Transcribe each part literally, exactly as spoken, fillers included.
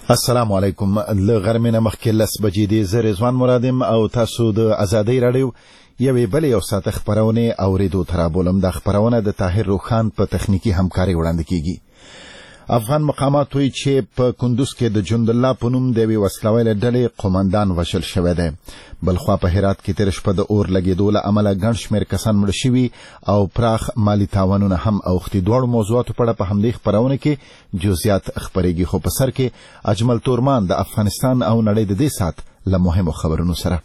السلام علیکم. له غرمې نه مخکې لس بجې دي. زه رضوان مرادم او تاسو د ازادۍ راډیو یوې بلې یو ساعته خپرونې اورېدو ته رابولم. دا خپرونه د طاهر روخان په تخنیکي همکارۍ وړاندې کیږي. افغان مقامات وایي چې په کندوز کې د جند الله په نوم د یوې وسلوالې ډلې قومندان وژل شوی دی. بلخوا په هرات کې تېره شپه د اور لګېدو له امله ګڼ شمېر کسان مړه شوي او پراخ مالي تاوانونه هم اوښتي. دواړو موضوعاتو په اړه په همدې خپرونه کې جزئیات خپرېږي، خو په سر کې اجمل تورمان د افغانستان او نړۍ د دې ساعت له مهمو خبرونو سره.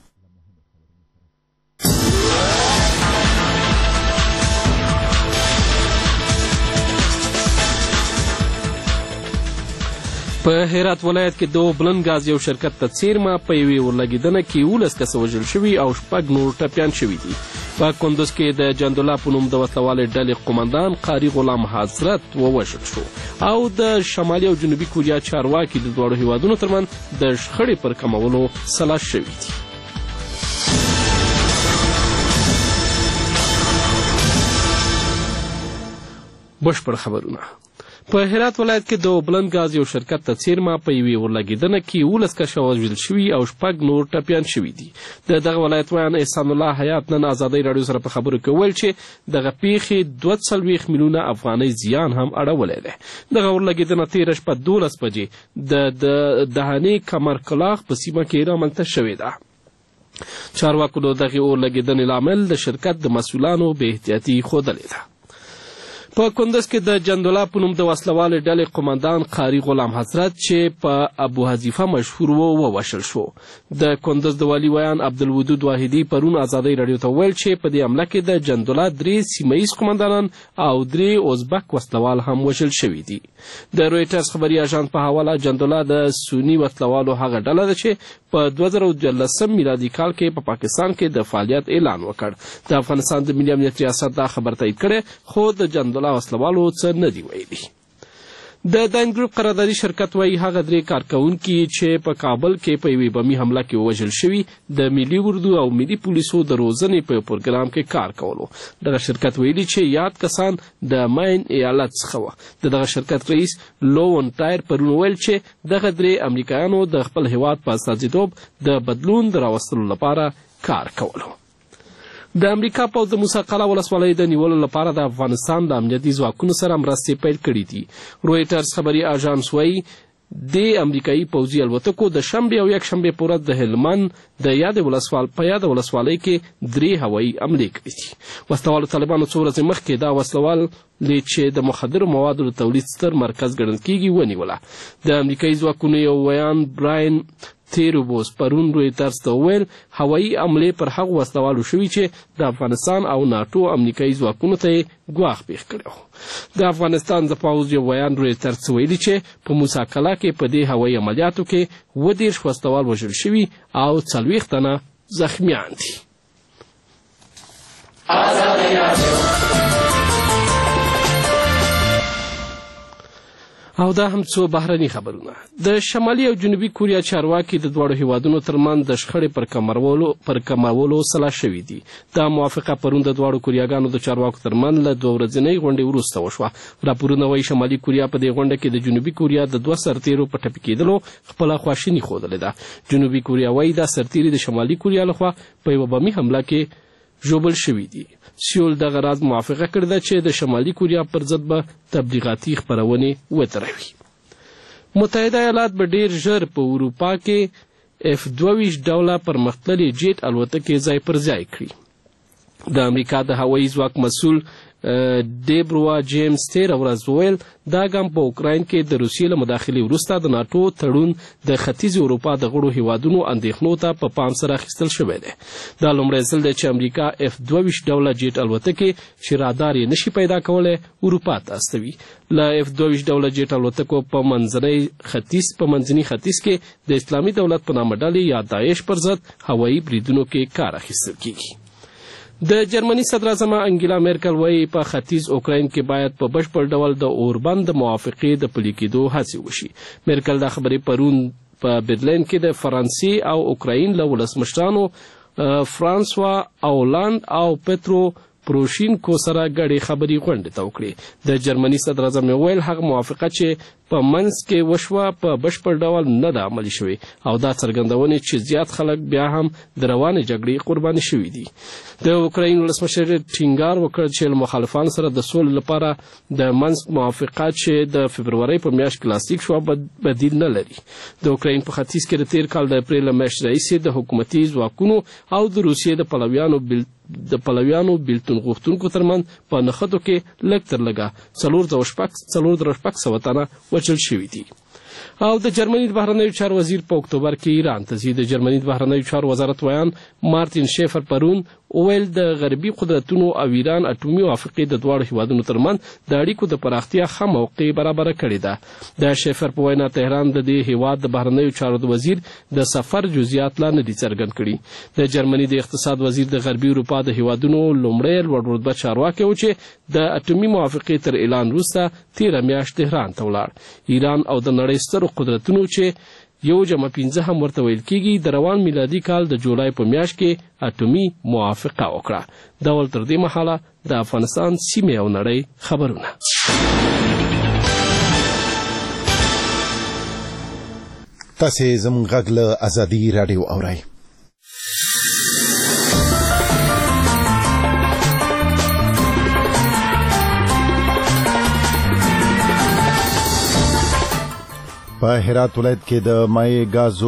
په هرات ولایت کې د بلند غاز یو شرکت ته څیرمه په یوې اورلګېدنه کې یولس کسه وژل شوي او شپږ نور ټپیان شوي دي. په کندوز کې د جندوله په نوم د وسلوالې ډلې قومندان قاري غلام حضرت ووژل شو او د شمالي او جنوبي کوریا چارواکي د دواړو هیوادونو ترمنځ د شخړې پر کمولو سلا شوي دي. بشپړ خبرونه. په هرات ولایت کې د بلند غاز یو شرکت ته څیرمه په یوې اورلګېدنه کې یولس کسه وژل شوي او شپږ نور ټپیان شوي دي. د دغه ولایت ویان احسان الله حیات نن ازادۍ راډیو سره په خبرو کې وویل چې دغه پیښې دوه څلوېښت میلیونه افغانۍ زیان هم اړولی دی. دغه اورلګېدنه تېره شپه دولس بجې د دهنې کمرکلاغ په سیمه کې رامنځته شوې ده. چارواکو د دغې اورلګېدنې لامل د شرکت د مسؤلانو بې احتیاطي ښودلې ده. په کندوز کې د جندوله په نوم د وسلوالې ډلې قومندان قاري غلام حضرت چې په ابو حذیفه مشهور و ووژل شو. د کندوز د والي ویان عبدالودود واحدي پرون ازادۍ راډیو ته وویل چې په دې حمله کې د جندوله درې سیمه ییز قومندانان او درې ازبک وسلوال هم وژل شوي دي. د رویټرز خبري اژانس په حواله جندوله د سني وسلوالو هغه ډله ده چې په دوه زره دیارلسم میلادي کال کې په پا پاکستان کې د فعالیت اعلان وکړ. د افغانستان د ملي امنیت ریاست دا خبر تایید کړی، خو د جندوله وسلوالو څه نه دی ویلي. د داین ګروپ قراردادي شرکت وایي هغه درې کارکوونکي چې په کابل کې په یوې بمي حمله کې ووژل شوي د ملي اردو او ملي پولیسو د روزنې په پروګرام کې کار کولو. دغه شرکت ویلي چې یاد کسان د ماین ایالت څخه وه. د دغه شرکت رئیس لوون ټایر پرون ویل چې دغه درې امریکایانو د خپل هیواد په استازیتوب د بدلون د راوستلو لپاره کار کولو. د امریکا پوځ د موسی قلعه ولسوالۍ د نیولو لپاره د افغانستان د امنیتي ځواکونو سره مرستې پیل کړي دي. رویټرز خبري اژانس وایي د امریکایي پوځي الوتکو د شنبې او یکشنبې په ورځ د هلمند د یادې ولسوال په یاده ولسوالۍ کې درې هوایي حملې کړي دي. وسلوالو طالبانو څو ورځې مخکې دا وسلوال چې د مخدرو موادو د تولید ستر مرکز ګڼل کیږي ونیوله. د امریکایي ځواکونو یو ویان براین تیروبوس پرون رویټرز ته وویل هوایي حملې پر هغو وسلوالو شوي چې د افغانستان او ناټو امریکایي ځواکونو ته یې ګواښ پېښ کړی و. د افغانستان د پوځ یو ویان رویټرز ته ویلي چې په موسی قلعه کې په دې هوایي عملیاتو کې اووه دېرش وسلوال وژل شوي او څلوېښت تنه زخمیان دي. او دا هم څو بهرني خبرونه. د شمالي او جنوبي کوریا چارواکي د دواړو هیوادونو ترمنځ د شخړې پر کمولو پر کمولو سلا شوي دي. دا موافقه پرون د دواړو کوریاګانو د چارواکو ترمنځ له دوه ورځنۍ غونډې وروسته وشوه. راپورونه وایي شمالي کوریا په دې غونډه کې د جنوبي کوریا د دوه سرتیرو په ټپي کېدلو خپله خواشیني ښودلې ده. جنوبي کوریا وایي دا سرتیري د شمالي کوریا لخوا په یوه بمي حمله کې ژوبل شوي دي. سیول دغه راز موافقه کړې ده چې د شمالي کوریا پر ضد به تبلیغاتي خپرونې وتروي. متحده ایالات به ډیر ژر په اروپا کې اف دوه ویشت ډوله پرمختللي جیټ الوتکې ځای پر ځای کړي. د امریکا د هوایي ځواک مسؤل ډیبروا جیمز تېره ورځ وویل دا ګام په اوکراین کې د روسیې له مداخلې وروسته د ناټو تړون د ختیځې اروپا د غړو هیوادونو اندېښنو ته په پام سره اخیستل شوی دی. دا لومړی ځل دی چې امریکا اف دوه ویشت ډوله جیټ الوتکې چې رادار یې نشي پیدا کولی اروپا ته استوي. له اف دوه ویشت ډوله جیټ الوتکو په منځني ختیځ په منځني ختیځ کې د اسلامي دولت په نامه ډلې یا داعش پر ضد هوایي بریدونو کې کار اخیستل کیږي. د جرمني صدراعظمه انګیلا میرکل وایي په ختیځ اوکراین کې باید په بشپړ ډول د اوربند د موافقې د پلي کېدو هڅې وشي. میرکل دا خبرې پرون په برلین کې د فرانسې او اوکراین له ولسمشرانو فرانسوا هولند او پترو پروشینکو سره ګډې خبرې غونډې ته وکړې. د جرمني صدراعظم ویل هغه موافقه چې په منځ کې وشوه په بشپړ ډول نه ده عملي شوې او دا څرګندونې چې زیات خلک بیا هم د روانې جګړې قرباني شوي دي. د اوکراین ولسمشر ټینګار وکړ چې له مخالفانو سره د سولې لپاره د منځ موافقت چې د فبرورۍ په میاشت کې لاسلیک شو بدیل نه لري. د اوکراین په ختیځ کې د تیر کال د اپریل میاشتې راهیسې د حکومتي ځواکونو او د روسیې د پلویانو بل د پلویانو بیلتون غوښتونکو ترمنځ په نښتو کې لږ تر لږه څلور سوه شپږ څلور زره شپږ سوه تنه وژل شوي دي. او د جرمني د بهرنیو چارو وزیر په اکتوبر کې ایران ته ځي. د جرمني د بهرنیو چارو وزارت ویان مارتین شیفر پرون وویل د غربي قدرتونو او ایران اټومي موافقې د دواړو هیوادونو ترمنځ د اړیکو د پراختیا ښه موقع برابره کړې ده. د شیفر په وینا تهران د دې هیواد د بهرنیو چارو د وزیر د سفر جزئیات لا نه دي څرګند کړي. د جرمني د اقتصاد وزیر د غربي اروپا د هیوادونو لومړی لوړ رتبه چارواکی و چې د اټومي موافقې تر اعلان وروسته تیره میاشت تهران ته ولاړ. ایران او د نړۍ سترو قدرتونو چې یو جمع پنځه هم ورته ویل کېږي د روان میلادي کال د جولای په میاشت کې اټومي موافقه وکړه. دا ول تر دې مهاله د افغانستان سیمې او نړۍ خبرونه. تاسې زموږ غږ له ازادي راډیو اورئ. په هرات ولایت کې د مای غازو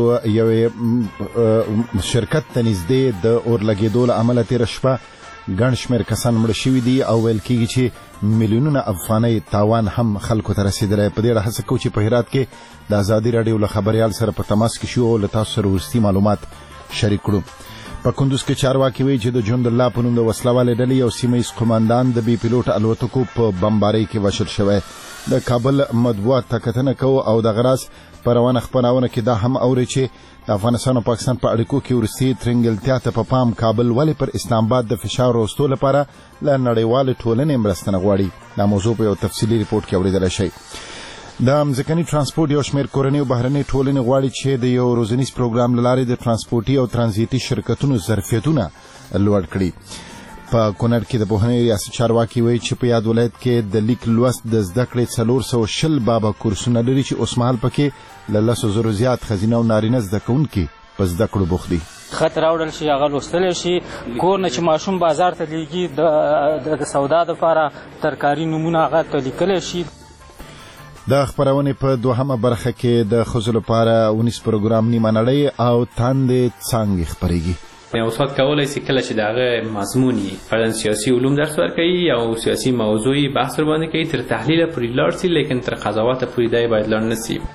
یو شرکت ته نږدې د اور لګېدو له امله تېره شپه ګڼ شمېر کسان مړه شوي دي او ویل کېږي چې میلیونونه افغانۍ تاوان هم خلکو ته رسېدلی. په دې اړه هڅه کوو چې په هرات کې د ازادي راډیو له خبریال سره په تماس کې شو او له تاسو سره وروستي معلومات شریک کړو. په کندوز کې چارواکي وایي چې د جند الله په نوم د وسلوالې ډلې یو سیمه ییز قماندان د بې پیلوټه الوتکو په بمبارۍ کې وژل شوی. د کابل مطبوعات ته کتنه کوو او د غراس په روانه خپرونه کې دا هم اوري چې د افغانستان او پاکستان په اړیکو کې وروستي ترنګلتیا ته په پام کابل ولې پر اسلام آباد د فشار راوستو لپاره له نړیوالې ټولنې مرسته نه غواړي. دا موضوع په یو تفصیلي ریپورټ کې اورېدلی شئ. د مځکني ترانسپورټ یو شمېر کورنۍ او بهرنۍ ټولنې غواړي چې د یو روزنیز پروګرام له لارې د ترانسپورټي او ترانزیتي شرکتونو ظرفیتونه لوړ کړي. په کونړ کې د پوهنې ریاست چارواکي وایي چې په یاد ولایت کې د لیک لوست د زده کړې څلور سوه شل بابه کورسونه لري چې اوسمهال پکې له لسو زرو زیات ښځینه او نارینه زده کوونکي په زده کړو بوخت دي. خط راوړل شي، هغه لوستلی شي. کور نه چې ماشوم بازار ته لیږي د سودا دپاره ترکاري نومونه هغه ته لیکلی شي. د خپرونې په دوهمه برخه کې د ښځو لپاره ونیس پروګرام نیمه نړۍ او تاندې څانګې خپرېږي. یو استاد کولای شي کله چې دغه مضمون فرضاً سیاسي علوم درس ورکوي یا سیاسي موضوعي بحث ورباندې کوي تر تحلیل پورې لاړ شي، لیکن تر قضاوت پورې دی باید لاړ نه شي.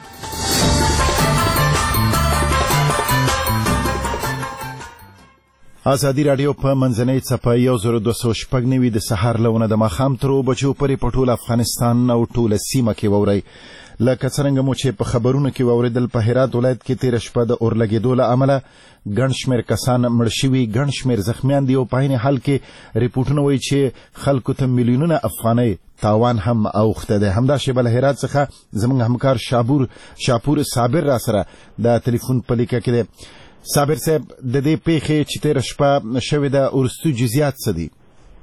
ازادي راډیو په منځنۍ څپه یو زر دوه سوه شپږ نوي د سهار له ونه د ماښام تر اوو بجو پورې په ټول افغانستان او ټوله سیمه کې واورئ. لکه څرنګه مو چې په خبرونو کې واورېدل، په هرات ولایت کې تېره شپه د اور لګېدو له امله ګڼ شمېر کسان مړه شوي، ګڼ شمېر زخمیان دي او په عین حال کې ریپورټونه وایي چې خلکو ته میلیونونه افغانۍ تاوان هم اوښته دی. همدا شیبه له هرات څخه زموږ همکار شابور شاپور صابر را سره د تلیفون په لیکه کې دی. صابر صاحب، د دې پیښې چې تېره شپه شوې ده وروستي جزئیات څه دي؟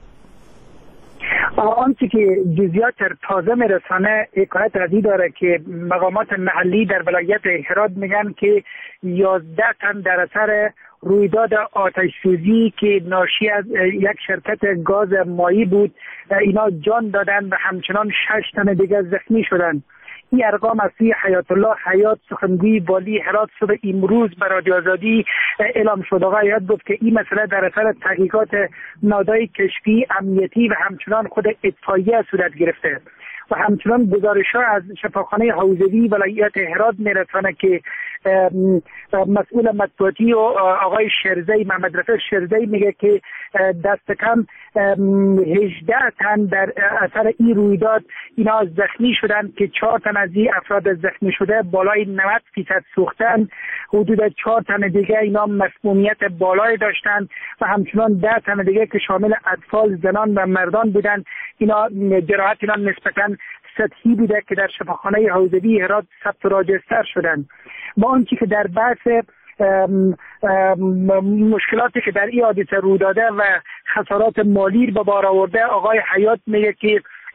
آنچه که جزئیات تازه میرسانه حکایت از این داره که مقامات محلی در ولایت هرات میگن که یازده تن در اثر رویداد آتش سوزی که ناشی از یک شرکت گاز مایی بود اینا جان دادن و همچنان شش تن دیگر زخمی شدند. این ارقام از سوی حیات الله حیات سخنگوی والی هرات صبح امروز به رادیو آزادی اعلام شد. آقای حیات گفت که این مسئله در اثر تحقیقات نهادهای کشفی امنیتی و همچنان خود اطفائیه صورت گرفته و همچنان گزارش‌ها از شفاخانه حوزوی ولایت هرات میرسانه که مسئول مطبوعاتی و آقای شرزی محمد رفیق شرزی میگه که دست کم هجده تن در اثر این رویداد اینا زخمی شدن که چهار تن از این افراد زخمی شده بالای نود فیصد سوختن، حدود چهار تن دیگه اینا مسمومیت بالای داشتن و همچنان ده تن دیگه که شامل اطفال، زنان و مردان بودن اینا جراحت اینا نسبتاً سطحی بوده که در شفاخانه حوزوی هرات ثبت و راجستر شدن. با آنچه که در بحث ام ام مشکلاتی که در این حادثه رو داده و خسارات مالی به بار آورده، آقای حیات میگه که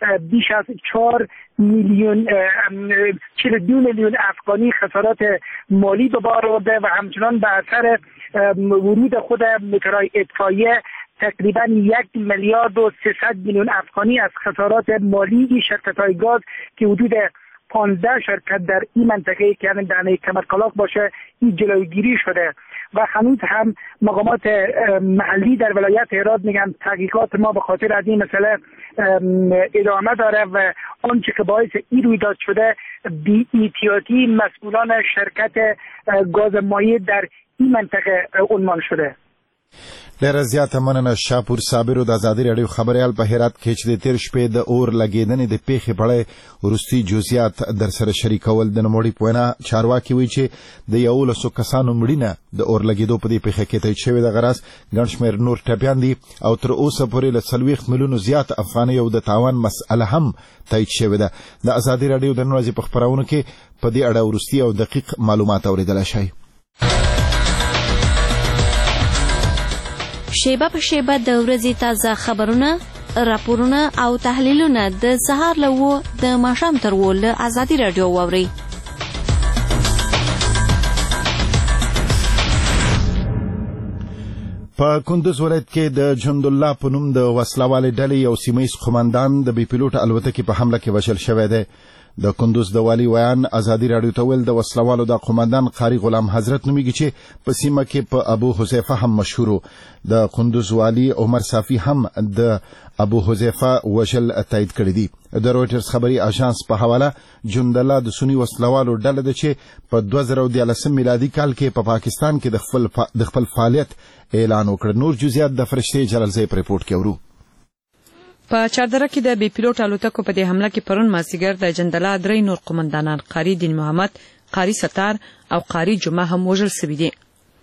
بیش از چهار میلیون چهل و دو میلیون افغانی خسارات مالی به بار آورده و همچنان به اثر ورود خود موتورهای اطفائیه تقریبا یک میلیارد و سیصد میلیون افغانی از خسارات مالی این شرکت‌های گاز که حدود پانزده شرکت در این منطقه که یعنی در کمرکلاق باشه این جلوگیری شده و هنوز هم مقامات محلی در ولایت هرات میگن تحقیقات ما به خاطر از این مسئله ادامه داره و آنچه که باعث این رویداد شده بی احتیاطی مسئولان شرکت گاز مایع در این منطقه عنوان شده. ډېره زیاته مننه شاپور صابرو د ازادي راډیو خبریال په هرات کې چې د تیر شپې د اور لګېدنې د پیښې په اړه وروستي جزئیات در سره شریکول د نوموړي په وینا چارواکي وایي چې د یولسو کسانو مړینه د اور لګېدو په دې پیښه کې تایید شوې ده. غراس ګڼ شمېر نور ټپیان دي او تر اوسه پورې له څلوېښت میلیونو زیات افغانۍ او د تاوان مسئله هم تایید شوې ده. د ازادي راډیو د نن ورځې په خپرونو کې په دې اړه وروستي او دقیق معلومات اورېدلی شئ. شیبه په شیبه د ورځې تازه خبرونه، راپورونه او تحلیلونه د سهار له اوو د ماښام تر اوو له ازادي راډیو واورئ. په کندوز ولایت کې د جند الله په نوم د وسلوالې ډلې یو سیمهیز قومندان د بې پیلوټه الوتکې په حمله کې وژل شوی دی. د کندوز د والي ویان ازادي راډیو ته ویل د وسلوالو د قومندان قاری غلام حضرت نومیږي چې په سیمه کې په ابو حذیفه هم مشهور. د کندوز والي عمر صافی هم د ابو حذیفه وژل تایید کړی دی. د رويټرز خبري اژانس په حواله جند الله د سنی وسلوالو ډله ده چې په دوه زره دیارلسم میلادي کال کې په پاکستان کې د خپل د خپل فعالیت اعلان وکړ. نور جزئیات د فرشتي جلالزی په ریپورت کې ورو. په چاردره کې د بې پیلوټ الوتکو په دې حمله کې پرون مازیګر د جندله درې نور قومندانان قاری دین محمد، قاری ستار او قاری جمعه هم وژل شوي دي.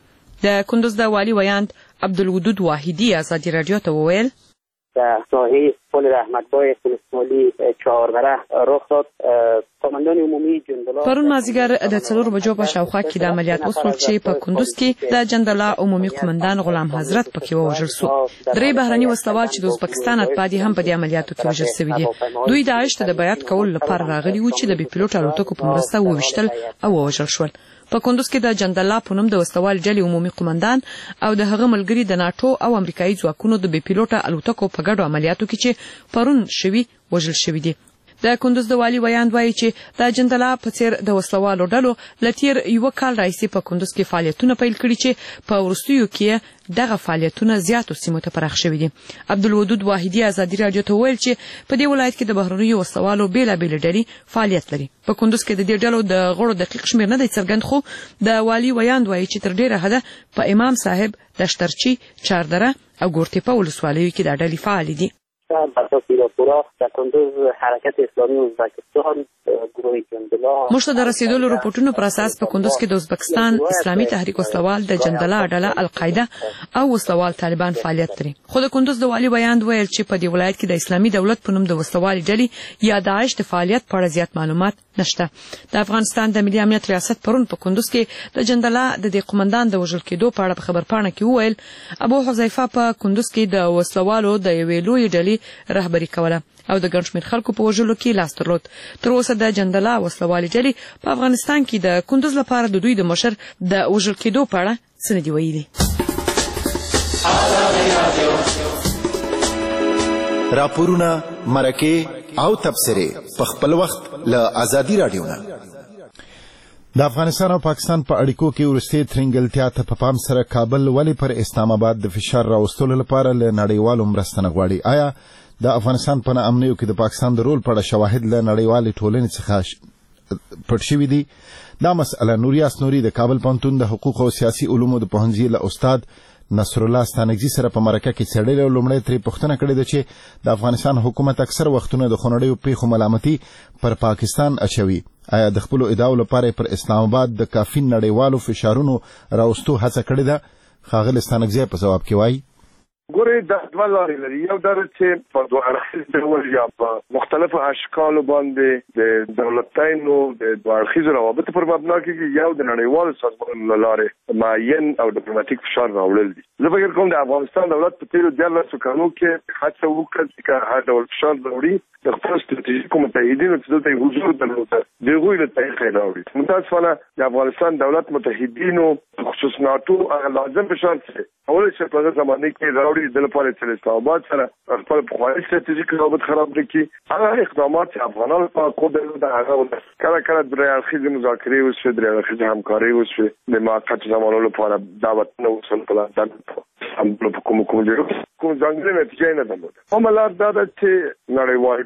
د کندوز د والي ویاند عبدالودود واحدی ازادي راډیو ته وویل در ساحه پل رحمتبای فلسطینی چهاربره رخ داد. قومندان عمومی جندله پرون مازیګر د څلور بجو په شاوخوا کې د عملیات وسو چې په کندوز کې د جندله عمومي قومندان غلام حضرت پکې وژل شو. درې بهرني وسلوال چې د ازبکستان اتباع هم په دې عملیاتو کې وژل شوي دي. دوی داعش ته د بیعت کول لپاره راغلي وو چې د بې پیلوټ الوتکو په مرسته وویشتل او وژل شول. په کندوز کې د جندله په نوم د وسلوال ډلې عمومي قومندان او د هغه ملګري د ناتو او امریکایي ځواکونو د بې پیلوټه الوتکو په ګډو عملیاتو کې چې پرون شوي وژل شوي دي. د کندوز د والي ویاند وایي چې د جندله په څیر د وسلوالو ډلو له تیر یو کال راهیسې په کندوز کې فعالیتونه پیل کړي چې په وروستیو کې دغه فعالیتونه زیاتو سیمو ته پراخ شوي دي. عبدالودود واحدی ازادي راډیو ته ویل چې په دې ولایت کې د بهرنیو وسلوالو بیلابېلې ډلې فعالیت لري. په کندوز کې د دې ډلو د غړو دقیق شمېر نه دی څرګند، خو د والي ویاند وایي چې تر ډېره حده په امام صاحب، دشترچی، چاردره او ګورتیپه ولسوالیو کې دا ډلې فعالې دي. بسا پیراپورا در کندوز حرکت اسلامی ازبکستان گروه جندله موږ ته د رسیدلو رپورټونو پر اساس په کندوز کې د ازبکستان اسلامي تحریک وسلوال، د جندله ډله القاعده او وسلوال طالبان فعالیت لري. خو د کندوز د والي ویاند ویل چې په دې ولایت کې د اسلامي دولت په نوم د وسلوال ډلې یا داعش د فعالیت په اړه زیات معلومات نشته. د افغانستان د ملي امنیت ریاست پرون په کندوز کې د جندله د دې قومندان د وژل کېدو په اړه په خبرپاڼه کې وویل ابو حذیفه په کندوز کې د وسلوالو د یوې لویې ډلې رهبري کوله او د ګڼ شمېر خلکو په وژلو کې لاس درلود. تر اوسه د جندله وسلوالې ډلې په افغانستان کې د کندوز لپاره د دوی د مشر د وژل کېدو په اړه څه نه دي ویلي. راپورونه، مرکې او تبصرې په خپل وخت له ازادي راډیو نه. د افغانستان او پاکستان په اړیکو کې وروستي ترنګلتیا ته په پام سره کابل ولې پر اسلام آباد د فشار راوستلو لپاره له نړیوالو مرسته نه غواړي؟ آیا د افغانستان په ناامنیو کې د پاکستان د رول په اړه شواهد له نړیوالې ټولنې څخه پټ شوي دي؟ دا مسئله نوریاس نوري د کابل پوهنتون د حقوق او سیاسي علومو د پوهنځي له استاد نصر الله ستانکزي سره په مرکه کې څېړلې او لومړی ترې پوښتنه کړې ده چې د افغانستان حکومت اکثر وختونه د خونړیو پیښو ملامتي پر پاکستان اچوي. آیا د خپلو ادعاو لپاره پر اسلام آباد د کافي نړیوالو فشارونو راوستو هڅه کړې ده؟ ښاغلی ستانکزي په ځواب کې وایي ګورې دا دوه لارې لري. یو دا چې په دوه اړخیز ډول یا په مختلفو اشکالو باندې د دولتینو د دوه اړخیزو روابطو پر مبنا کېږي، یو د نړیوالو سازمانونو له لارې معین او ډیپلوماټیک فشار راوړل دي. زه فکر کوم د افغانستان دولت په تېرو دیارلسو کالو کې هڅه وکړه چې هر ډول فشار راوړي د خپلو ستراتیژیکو متحدینو چې دلته یې حضور درلوده د هغوی له طریقې یې راوړي. متاسفانه د افغانستان دولت متحدینو خصوص ناټو هغه لازم فشار چې اول چې په هغه زمانه کې راوړي د لپاره چې اسلام آباد سره خپل پخواني ستراتیژیک روابط خراب نه کړي، هغه اقدامات چې افغانانو په خپل د هغه کله کله درې اړخیزې مذاکرې وشوې، درې اړخیزې همکارۍ وشوې، د موقت زمانو لپاره دعوتونه وشول په لندن هم په کوم کوم ځای کوم ځانګړې نتیجه نه درلوده. کومه لار دا ده چې نړیوال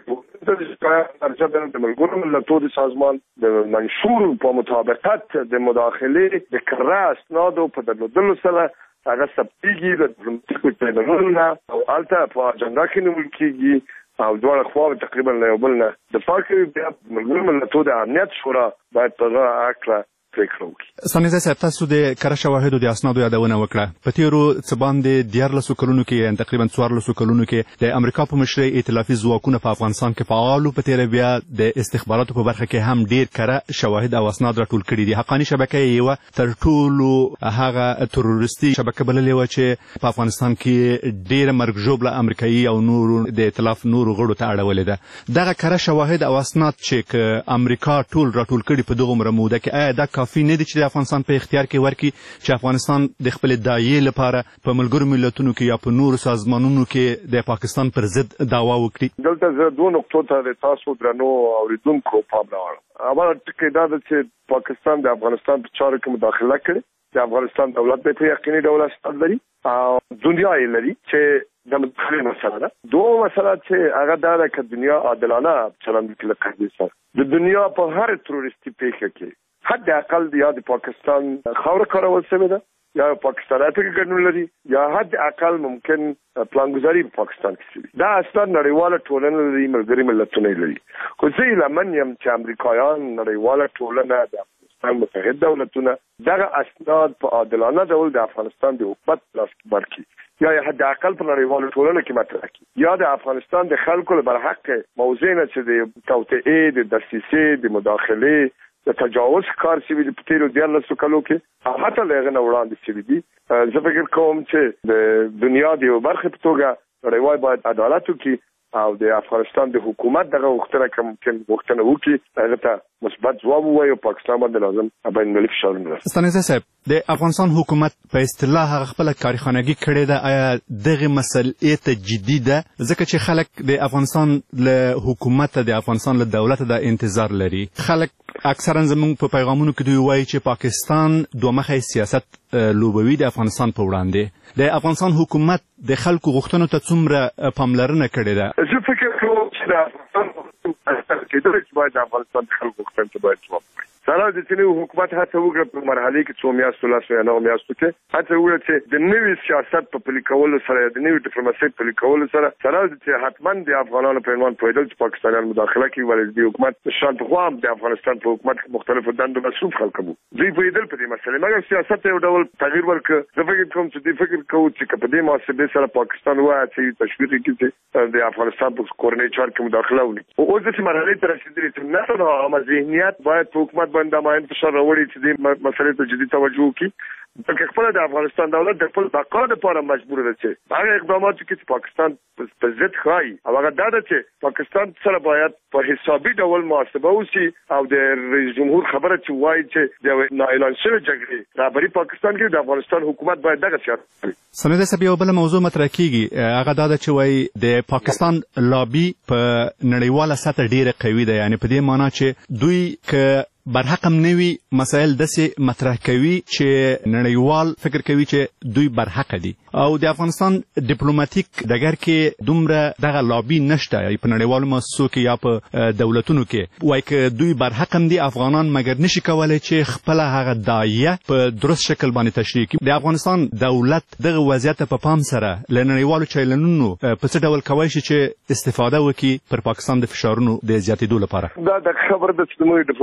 ټولنه د ملګرو ملتونو د سازمان د منشور په مطابقت د مداخلې د کره اسنادو په درلودلو سره هغه ثبتېږي د ډیپلوماټیکو چینلونو نه او هلته په اجنډا کې نیول کېږي او دواړه خواوې تقریبا له یو بل نه دفاع کوي. بیا ملګرو ملتونو د امنیت شورا باید په هغه هکله پرېکړه وکړي. ثانیه صاحب، تاسو د کره شواهدو د اسنادو یادونه وکړه. په تېرو څه باندې دیارلسو کلونو کې تقریبا څوارلسو کلونو کې د امریکا په مشرۍ ائتلافي ځواکونه په افغانستان کې فعال وو. په تېره بیا د استخباراتو په برخه کې هم ډېر کره شواهد او اسناد راټول کړي دي. حقاني شبکه یې یوه تر ټولو هغه تروریستي شبکه بللې وه چې په افغانستان کې ډېره مرګ ژوبله امریکایي او نورو د ائتلاف نورو غړو ته اړولې ده. دغه کره شواهد او اسناد چې امریکا ټول راټول کړي په دغومره موده کې، آیا دا کافي نه دي چې د افغانستان په اختیار کې ورکړي چې افغانستان د خپل داعیې لپاره په ملګرو ملتونو کې یا په نورو سازمانونو کې د پاکستان پر ضد دعوا وکړي؟ دلته زه دوه نقطو ته د تاسو درنو اورېدونکو پام راوړم. اوله ټکی دا ده چې پاکستان د افغانستان په چارو کې مداخله کړې. د افغانستان دولت په یقیني ډول اسناد لري او دنیا یې لري چې د مداخلې مسله ده. دوه مسله چې هغه دا ده چې دنیا عادلانه چلند وکړي له قضیې سره. د دنیا په هر تروریستي پیښه کې حد اقل یا د پاکستان خاوره کارول شوې ده یا پاکستان ته ګډون لري یا حد اقل ممکن پلانګذاري په پاکستان کې شوي. دا اصلا نړیواله ټولنه لري، ملګري ملتونه لري. خو زه هیله یم چې امریکایان نړیواله ټولنه د افغانستان متحد دولتونه دغه اسناد په عادلانه ډول د افغانستان د حکومت لاس کې ورکړي یا حد اقل په نړیواله ټولنه کې مطرح کړي، یا د افغانستان د خلکو له برحق موضوع نه چې د توطئې، د دسیسې، د مداخلې، د تجاوز کار شوي د په تېرو دیارلسو کالو کې او حتی له هغه نه وړاندې شوي دي. زه فکر کوم چې د دنیا د یو برخې په توګه نړیوال باید عدالت وکړي او د افغانستان د حکومت دغه غوښتنه که ممکن غوښتنه وکړي هغه ته مثبت ځواب ووایي او پاکستان باندې لازم بین المللي فشارونه راسي. ستانکزی صاحب، د افغانستان حکومت په اصطلاح هغه خپله کارخانګي کړې ده. آیا دغې مسلې ته جدي ده؟ ځکه چې خلک د افغانستان له حکومته، د افغانستان له دولته د انتظار لري. خلک اکثرا زموږ په پیغامونو کې دوی وایي چې پاکستان دوه مخی سیاست لوبوي د افغانستان په وړاندې. د افغانستان حکومت د خلکو غوښتنو ته څومره پاملرنه کړې ده؟ زه فکر کوم چې د افغانستان کېدلی چې باید د افغانستان د خلکو غوښتنو ته باید ځواب وکړي. سره د چې نوي حکومت هڅه وکړه په مرحلې کې څو میاشتو لسو یا نهو میاشتو کې هڅه وکړه چې د نوي سیاست په پلي کولو سره، د نوي ډیپلوماسۍ په پلي کولو سره سره چې حتما د افغانانو په عنوان پوهېدل چې پاکستانیان مداخله کوي، ولې د حکومت شان پخوا هم د افغانستان په حکومت کې مختلفو دندو مصروف خلک وو، دوی پوهېدل په دې مسلې، مګر سیاست یو ډول تغییر ورکړه. زه فکر کوم چې دوی فکر کوو چې که په دې محاسبې سره پاکستان وهڅوي، تشویق یې کړي چې د افغانستان په کورنۍ چارو کې مداخله وکړي. خو اوس داسې مرحلې ته رسېدلي چې نه تنها عامه ذهنیت باید په حکومت باندې ماین فشار راوړي چې دې مسلې ته جدي توجه وکړي، بلکې خپله د افغانستان دولت د خپل بقا دپاره مجبور ده چې هغه اقدامات وکړي چې پاکستان په ضد ښایي، او هغه دا ده چې پاکستان سره باید په حسابي ډول محاسبه وشي او د رئیس جمهور خبره چې وایي چې د نااعلان شوې جګړې رهبري پاکستان کې د افغانستان حکومت باید دغه سیاست وکړي. سمیع صاحب، یوه بله موضوع مطرح کېږي، هغه دا ده چې وایي د پاکستان لابي په نړیواله سطح ډېره قوي ده. یعنې په دې معنا چې دوی که برحقم نوي مسایل داسې مطرح کوي چې نړیوال فکر کوي چې دوی برحق دي، او د افغانستان ډیپلوماټیک ډګر کې دومره دغه لابي نشته په نړیوالو مؤسسو کې یا په دولتونو کې. وایي که دوی برحقم دي افغانان، مګر نشي کولی چې خپله هغه داعیه په درست شکل باندې تشریح کړي. د افغانستان دولت دغه وضعیت په پام سره له نړیوالو چینلونو په څه ډول کولی شي چې استفاده وکړي پر پاکستان د فشارونو د زیاتېدو لپاره؟ دا د خبره ده چې زموږ ډیپلوماسي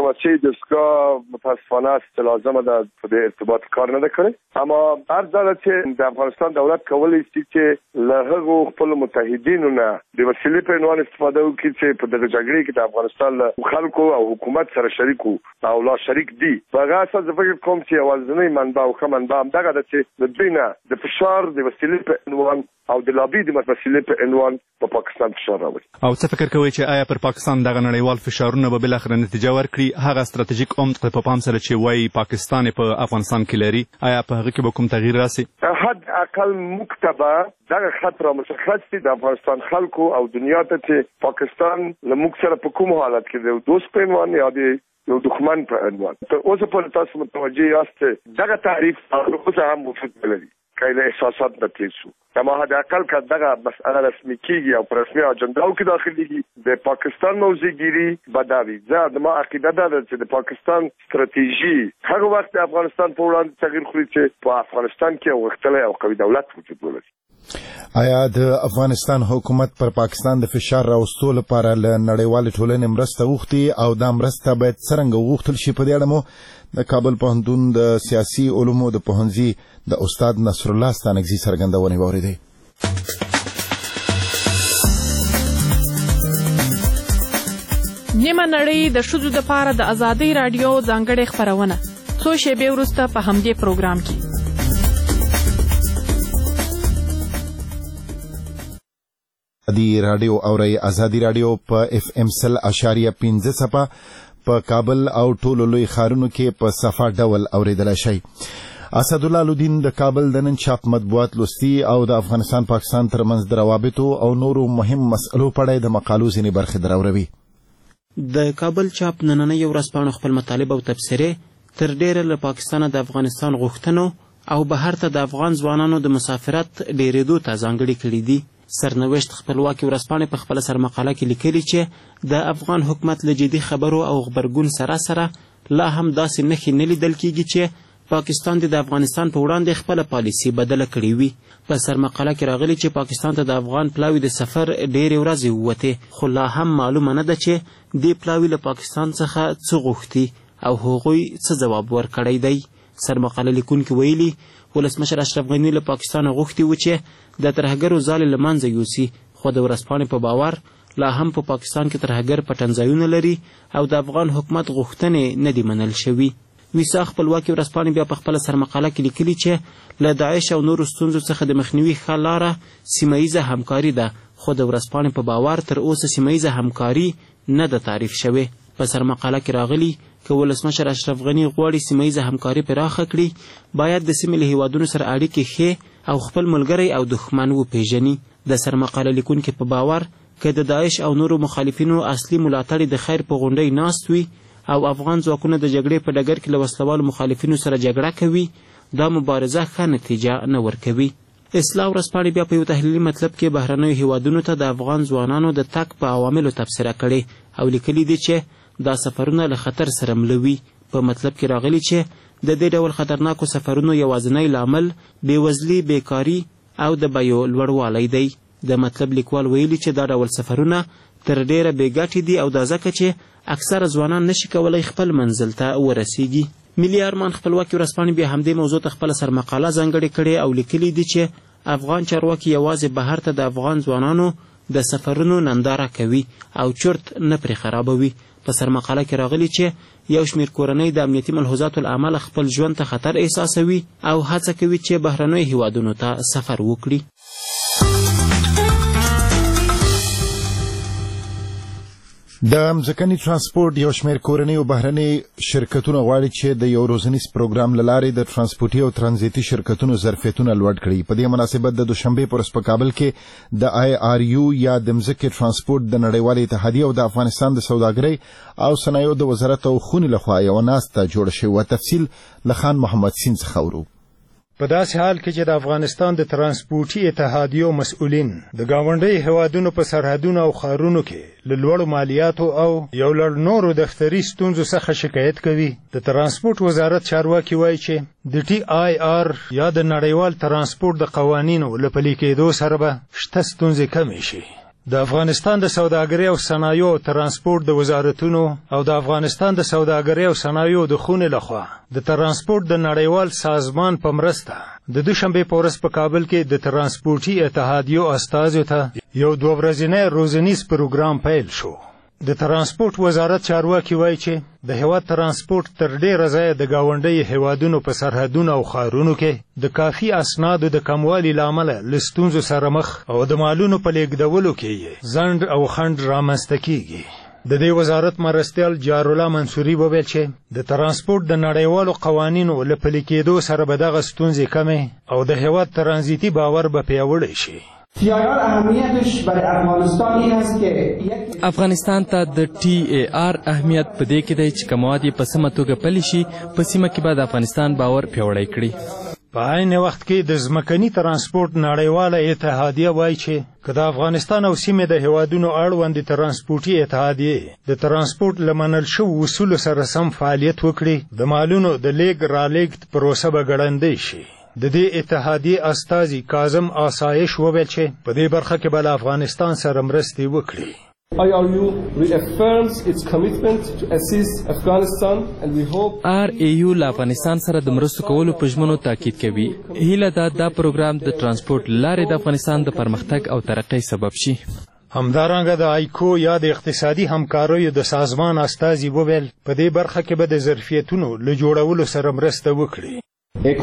دستگاه متاسفانه است لازمه ده په ارتباط کار نه کړی، اما هر ځل چې د افغانستان دولت کولی شي چې له هغو خپل متحدینو نه د وسیلې په عنوان استفاده وکړي چې په دغه جګړې کې د افغانستان له خلکو او حکومت سره شریکو او لا شریک دي. په هغه اساس زه فکر کوم چې یوازینۍ منبع او ښه منبع همدغه ده چې د دوی نه د فشار د وسیلې په عنوان او د لابي د وسیلې په عنوان په پا پاکستان فشار راوړي. او څه فکر کوئ چې آیا پر پاکستان دغه نړیوال فشارونه به بالاخره نتیجه ورکړي؟ هغه ستراتیژیک عمق په پام سره چې وایي پاکستان په افغانستان کې لري، آیا په هغه کې به کوم تغییر راسي؟ حد اقل مکتبه دغه خط را مشخص دي د افغانستان خلکو او دنیا ته چې پاکستان له موږ سره په کوم حالت کې دی، دوست په عنوان یا د یو دښمن په عنوان. تر اوسه پورې تاسو متوجه یاست دغه تعریف اوسه هم وجود لري کله احساسات نه تیر شو. اما حد اقل که دغه مسئله رسمي کیږي او په رسمي اجنداو کې داخليږي د پاکستان موضوعګيري بداوي. زه د ما عقیده ده چې د پاکستان ستراتیژي هغه وخت د افغانستان په وړاندې تغییر خوري چې په افغانستان کې غښتلی او قوي دولت وجود ولري. آیا د افغانستان حکومت پر پاکستان د فشار راوستلو لپاره له نړیوالې ټولنې مرسته غوښتي او دا مرسته باید څرنګه وغوښتل شي؟ په دې اړه مو د کابل پوهنتون د سیاسي علومو د پوهنځي د استاد نصر الله ستانکزي څرګندونې واورېدې. نیمه نړۍ د ښځو دپاره د ازادۍ راډیو ځانګړې خپرونه څو شېبې وروسته په همدې پروګرام کې. ازادي راډیو اورئ. ازادي راډیو په اف ام سل اشاریه پنځه څپه په کابل او ټولو لوی ښارونو کې په صفا ډول اورېدلی شئ. اسدالله الدین د کابل د نن چاپ مطبوعات لوستي او د افغانستان پاکستان ترمنځ د روابطو او نورو مهم مسئلو په اړه د مقالو ځینې برخې دراوروي. د کابل چاپ نننۍ ورځ پاڼو خپل مطالب او تبصرې تر ډېره له پاکستانه د افغانستان غوښتنو او بهر ته د افغان ځوانانو د مسافرت ډېرېدو ته ځانګړي کړي دي. سرنوشت خپلواکي ورځپاڼې په خپله سرمقاله کې لیکلي چې د افغان حکومت له جدي خبرو او غبرګون سره سره لا هم داسې نښې نه لیدل کېږي چې پاکستان د افغانستان په وړاندې خپله پالیسي بدله کړې وي. په سرمقاله کې راغلي چې پاکستان ته د افغان پلاوي د سفر ډېرې ورځې ووتې، خو لا هم معلومه نه ده چې دې پلاوي له پاکستان څخه څه غوښتي او هغوی څه ځواب ورکړی دی. سرمقاله لیکونکي ویلي ولسمشر اشرف غني له پاکستانه غوښتي و چې د ترهګرو ځالې له منځه یوسي، خو د ورځپاڼې په باور لا هم په پاکستان کې ترهګر پټنځایونه لري او د افغان حکومت غوښتنې نه دي منل شوي. ویسا خپلواکي ورځپاڼې بیا په خپله سرمقاله کې لیکلي چې له داعش او نورو ستونزو څخه د مخنیوي ښه لاره سیمه ییزه همکاري ده، خو د ورځپاڼې په باور تر اوسه سیمه ییزه همکاري نه ده تعریف شوې. په سرمقاله کې راغلي که ولسمشر اشرف غني غواړي سیمه ییزه همکاري پراخه کړي، باید د سیمې له هیوادونو سره اړیکې ښې او خپل ملګری او دښمن وپیژني. د سرمقاله لیکونکي په باور که د داعش او نورو مخالفینو اصلي ملاتړي د خیر په غونډۍ ناست وي او افغان ځواکونه د جګړې په ډګر کې له وسلوالو مخالفینو سره جګړه کوي، دا مبارزه ښه نتیجه نه ورکوي. اصلاح ورځپاڼې بیا په یو تحلیلي مطلب کې بهرنیو هیوادونو ته د افغان ځوانانو د تګ په عواملو تبصره کړې او لیکلي دي چې دا سفرونه له خطر سره ملوي. په مطلب کې راغلي چې د دې ډول خطرناکو سفرونو یوازینی لامل بېوزلي، بیکاري او د بیو لوړوالی دی. د مطلب لیکوال ویلي چې دا ډول سفرونه تر ډېره بې ګټې دي او دا ځکه چې اکثره ځوانان نشي کولی خپل منزل ته ورسیږي. ملي ارمان خپلواکي ورځپاڼې بیا همدې موضوع ته خپله سرمقاله ځانګړې کړې او لیکلي دي چې افغان چارواکي یوازې بهر ته د افغان ځوانانو د سفرونو ننداره کوي او چرت نه پرې خرابوي. په سرمقاله کې راغلي چې یو شمېر کورنۍ د امنیتي ملحوظاتو له امله خپل ژوند ته خطر احساسوي او هڅه کوي چې بهرنیو هیوادونو ته سفر وکړي. د ځمکني ترانسپورټ یو شمېر کورنۍ او بهرني شرکتونه غواړي چې د یو روزنیز پروګرام له لارې د ترانسپورټي او ترانزیتي شرکتونو ظرفیتونه لوړ کړي. په دې مناسبت د دوشنبې پر ورځ په کابل کې د آی آر یو یا د ځمکې ترانسپورټ د نړیوالې اتحادیې او د افغانستان د سوداګرۍ او صنایعو د وزارت او خونې لخوا یوه ناسته جوړه شوې. تفصیل له خان محمد سین څخه اورو. په داسې حال کې چې د افغانستان د ترانسپورټي اتحادیو مسؤلین د ګاونډي هیوادونو په سرحدونو او ښارونو کې له لوړو مالیاتو او یو لړ نورو دفتري ستونزو څخه شکایت کوي. د ترانسپورټ وزارت چارواکي وایي چې د ټي آی آر یا د نړیوال ترانسپورټ د قوانینو له پلي کېدو سره به شته ستونزې کمې شي. د افغانستان د سوداګرۍ او صنایعو او ترانسپورت د وزارتونو او د افغانستان د سوداګرۍ او صنایعو د خونې لخوا د ترانسپورت د نړیوال سازمان په مرسته د دوشنبه په ورځ په کابل کې د ترانسپورتي اتحادیو استازو ته یو دوه ورځنی روزنیز پروګرام پیل شو. د ترانسپورت وزارت چارواکي وایي چې د هیواد ترانسپورت تر ډیره ځایه د ګاونډیو هیوادونو په سرحدونو او ښارونو کې د کافي اسنادو د کموالي له امله له ستونزو سره مخ او د مالونو په لیږدولو کې ځنډ او خنډ رامنځته کیږي. د دې وزارت مرستیال جارالله منصوري وویل چې د ترانسپورت د نړیوالو قوانینو له پلي کېدو سره به دغه ستونزې کمې او د هیواد ترانزیتي باور به پیاوړی شي. افغانستان ته د ټي ای آر اهمیت په دې کې دی چې که مواد یې په سمه توګه پلي شي په سیمه کې به د افغانستان باور پیاوړی کړي. په عین وخت کې د ځمکني ترانسپورت نړیواله اتحادیه وایي چې که د افغانستان او سیمې د هیوادونو اړوند ترانسپورتي اتحادیې د ترانسپورت له منل شوو اصولو سره سم فعالیت وکړي د مالونو د لیږد رالېږد پروسه به ګړندۍ شي. د دې اتحادیې استازي کاظم آسایش وویل چې په دې برخه کې به له افغانستان سره مرستې وکړي. آی آر یو reaffirms its commitment to assist Afghanistan and we hope آر ای یو له افغانستان سره د مرستو کولو په ژمنو تاکید کوي. هیله ده دا پروګرام د ترانسپورت لارې د افغانستان د پرمختګ او ترقۍ سبب شي. همدارنګه د آیکو یا د اقتصادي همکاریو د سازمان استازي وویل په دې برخه کې به د ظرفیتونو له جوړولو سره مرسته وکړي. ایکو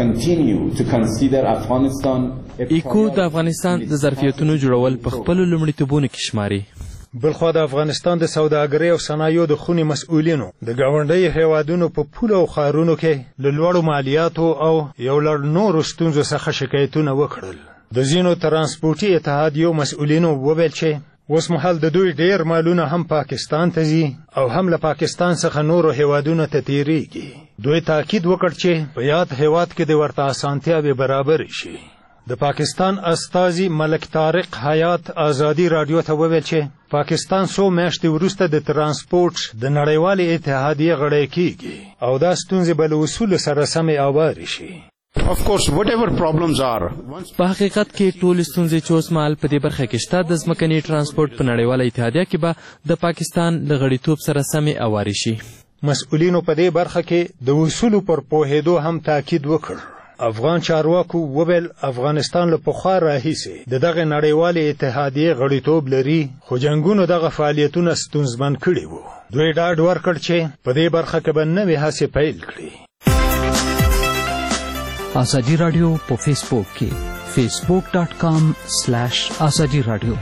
د افغانستان د ظرفیتونو جوړول په خپلو لومړیتوبونو کې شماري. بلخوا د افغانستان د سوداګرۍ او صنایعو د خونې مسؤلینو د ګاونډیو هیوادونو په پولو او ښارونو کې له لوړو مالیاتو او یو لړ نورو ستونزو څخه شکایتونه وکړل. د ځینو ترانسپورتي اتحادیو مسؤلینو وویل چې اوس مهال د دوی ډیر مالونه هم پاکستان ته ځي او هم له پاکستان څخه نورو هیوادونو ته تیریږي. دوی تاکید وکړ چې په یاد هیواد کې د ورته اسانتیاوې برابرې شي. د پاکستان استازي ملک طارق حیات آزادي رادیو ته وویل چې پاکستان څو میاشتې وروسته د ترانسپورت د نړیوالې اتحادیې غړی کیږي او دا ستونزې به له اصولو سره سمې اوارې شي. Of course, whatever problems are. په حقیقت کې ټول ستونزې چې اوس مهال په دې برخه کې شته د ځمکني ترانسپورت په نړیواله اتحادیه کې به د پاکستان له غړیتوب سره سمې اوارې شي. مسؤلینو په دې برخه کې د اصولو پر پوهېدو هم تاکید وکړ. افغان چارواکو وویل افغانستان له پخوا راهیسې د دغه نړیوالې اتحادیې غړیتوب لري خو جنګونو دغه فعالیتونه ستونزمن کړي وو. دوی ډاډ ورکړ چې په دې برخه کې به نوې هڅې پیل کړي. آزادی رادیو په فیسبوک کې فیسبوک ډاٹ کام سلیش آزادی رادیو.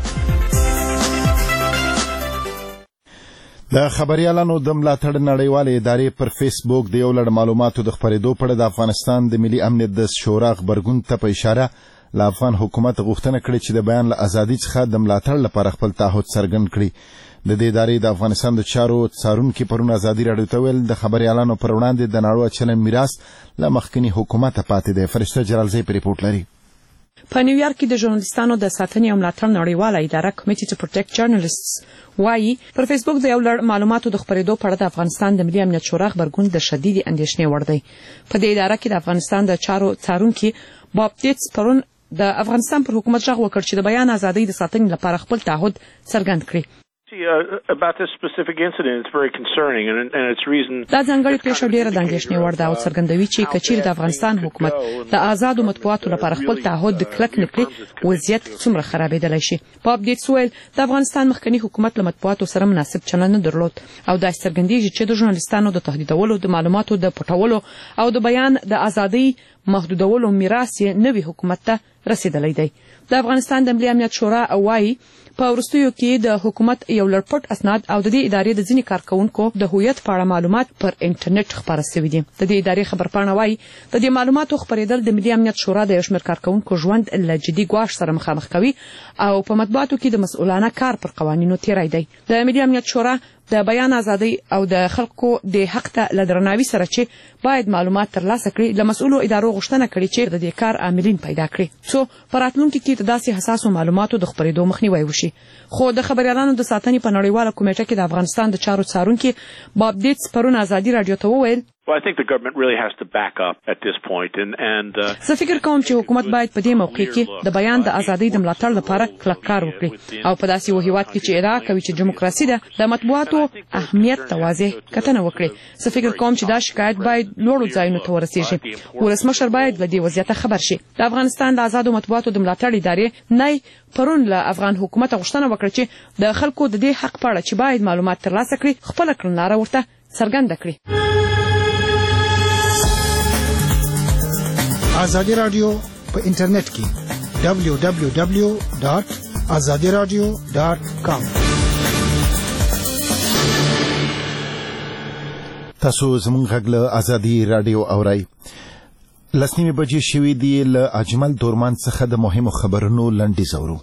د خبريالانو د ملاتړ نړیوالې ادارې پر فیسبوک د یو لړ معلوماتو د خپرېدو په اړه د افغانستان د ملي امنیت د شورا غبرګون ته په اشاره له افغان حکومت غوښتنه کړې چې د بیان له ازادۍ څخه د ملاتړ لپاره خپل تعهد څرګند کړي. د دې ادارې د افغانستان د چارو څارونکي پرون ازادي راډیو ته ویل د خبريالانو پر وړاندې د نړیوال چلن میراث له مخکني حکومته پاتې دی. فرشته جلالزی په ریپورت لري. په نیویارک کې د ژورنالیستانو د ساتنې او ملاتړ نړیواله اداره کمیټي ټو پروټیکټ جرنالیسټس وايي پر فیسبوک د یو لړ معلوماتو د خپرېدو په اړه د افغانستان د ملي امنیت شورا غبرګون د شدید اندېښنې وړ دی. په دې اداره کې د افغانستان د چارو څارونکي باب ټیټس پرون د افغانستان پر حکومت ژغ وکړ چې د بیان ازادۍ د ساتنې لپاره خپل تعهد څرګند کړي. about this specific incident, it's very concerning and, and its reason. دا ځانګړې پیښه ډېره د اندېښنې وړ ده او څرګندوي چې کچیر د افغانستان حکومت د آزادو مطبوعاتو لپاره خپل تعهد کلک نه کړي وضعیت څومره خرابېدلی شي. په اپډیټ ویل د افغانستان مخکنی حکومت له مطبوعاتو سره مناسب چلند نه درلود او دا څرګندېږي چې د ژورنالیستانو د تهدیدولو د معلوماتو د پټولو او د بیان د آزادۍ محدودولو میراث یې نوي حکومت ته رسیدلی دی. د افغانستان د ملي امنیت شورا وايي په وروستیو کې د حکومت یو لړ پټ اسناد او د دې ادارې د ځینې کارکونکو د هویت په اړه معلومات پر انټرنیټ خپاره شوي دي. د دې ادارې خبرپاڼه وايي د دې معلوماتو خپرېدل د ملي امنیت شورا د یو شمېر کارکونکو ژوند له جدي ګواښ سره مخامخ کوي او په مطبوعاتو کې د مسؤلانه کار پر قوانینو تیری دی. د ملي امنیت شورا د بیان ازادۍ او د خلکو د حق ته له درناوي سره چې باید معلومات ترلاسه کړي له مسؤلو ادارو غوښتنه کړې چې د دې کار عاملین پیدا کړي څو په راتلونکي کې د داسې حساسو معلوماتو د خپرېدو مخنیوی وشي. خو د خبريالانو د ساتنې په نړیواله کمیټه کې د افغانستان د چارو څارونکي باب ډیټس پرون ازادي راډیو ته وویل Well, I think the government really has to back up at this point and and زه فکر کوم چې حکومت باید په دې موقع کې د بیان د ازادۍ د ملاتړ لپاره کلک کار وکړي او په داسې یو هیواد کې چې ادعا کوي چې دیموکراسي ده د مطبوعاتو اهمیت ته واضح کتنه وکړي. زه فکر کوم چې دا شکایت باید لوړو ځایونو ته ورسیږي. ولسمشر باید له دې وضعیت خبر شي. د افغانستان د آزادو مطبوعاتو د ملاتړ ادارې نه پرون له افغان حکومت غوښتنه وکړه چې د خلکو د دې حق په اړه چې باید معلومات ترلاسه کړي خپل کړنلاره ورته څرګنده کړي. آزادی رادیو په انټرنیټ کې دبلیو دبلیو دبلیو ډاټ آزادی رادیو ډاټ کام. تاسو زموږ غږ له آزادی رادیو اورئ. لسنیمې بجې شوې دي. له اجمل دورمان څخه د مهمو خبرونو لنډیز اورو.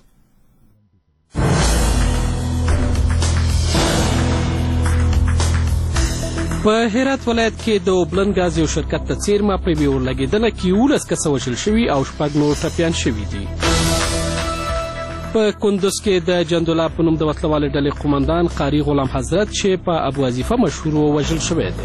په هرات ولایت کې د اوبلن غاز یو شرکت ته څیرمه په یوې اورلګېدنه کې یولس کسه وژل شوي او شپږ نور ټپیان شوي دي. په کندوز کې د جندولا په نوم د وسلوالې ډلې قومندان قاري غلام حضرت چې په ابو وظیفه مشهور و وژل شوی دی.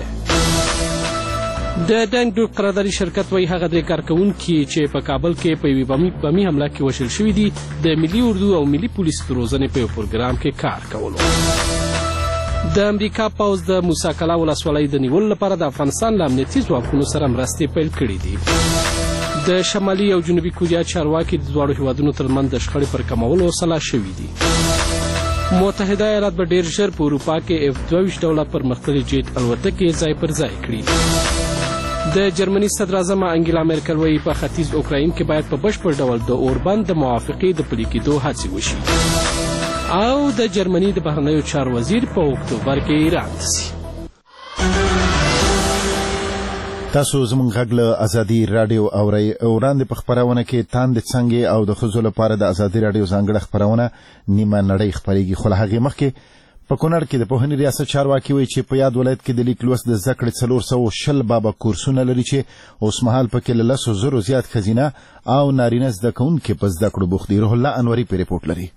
د ډنګ ډوب قراردادي شرکت وایي هغه درې کارکوونکي چې په کابل کې په یوې بمي حمله کې وژل شوي دي د ملي اردو او ملي پولیس د روزنې په یو پروګرام کې کار کولو. د امریکا پوځ د موسی کلا ولسوالۍ د نیولو لپاره د افغانستان له امنیتي ځواکونو سره مرستې پیل کړي دي. د شمالي او جنوبي کوریا چارواکي د دواړو هیوادونو ترمنځ د شخړې پر کمولو سلا شوي دي. متحده ایالات به ډېر ژر په اروپا کې اف دوه ویشت ډوله پرمختللې جیټ الوتکې ځای پر ځای کړي. د جرمني صدراعظمه انګیلا میرکل وایي په ختیځ اوکراین کې باید په بشپړ ډول د اوربند د موافقې د پلي کېدو هڅې وشي او د جرمني د بهرنیو چارو وزیر په اکتوبر کې ایران ته ځي. تاسو زموږ غږ له آزادي رادیو اورئ. وړاندې په خپرونه کې تاندې څنګه او د ښځو لپاره د آزادي رادیو ځانګړې خپرونه نیمه نړۍ خپرېږي. خو له هغې مخکې په کونړ کې د پوهنې ریاست چارواکي وایي چې په یاد ولایت کې د لیک لوست د زده کړې څلور سوه شل بابه کورسونه لري چې اوسمهال پکې له لسو زرو زیات ښځینه او نارینه زده کوونکي په زده کړو بوخت دي. روح الله انوري په ریپورټ لري.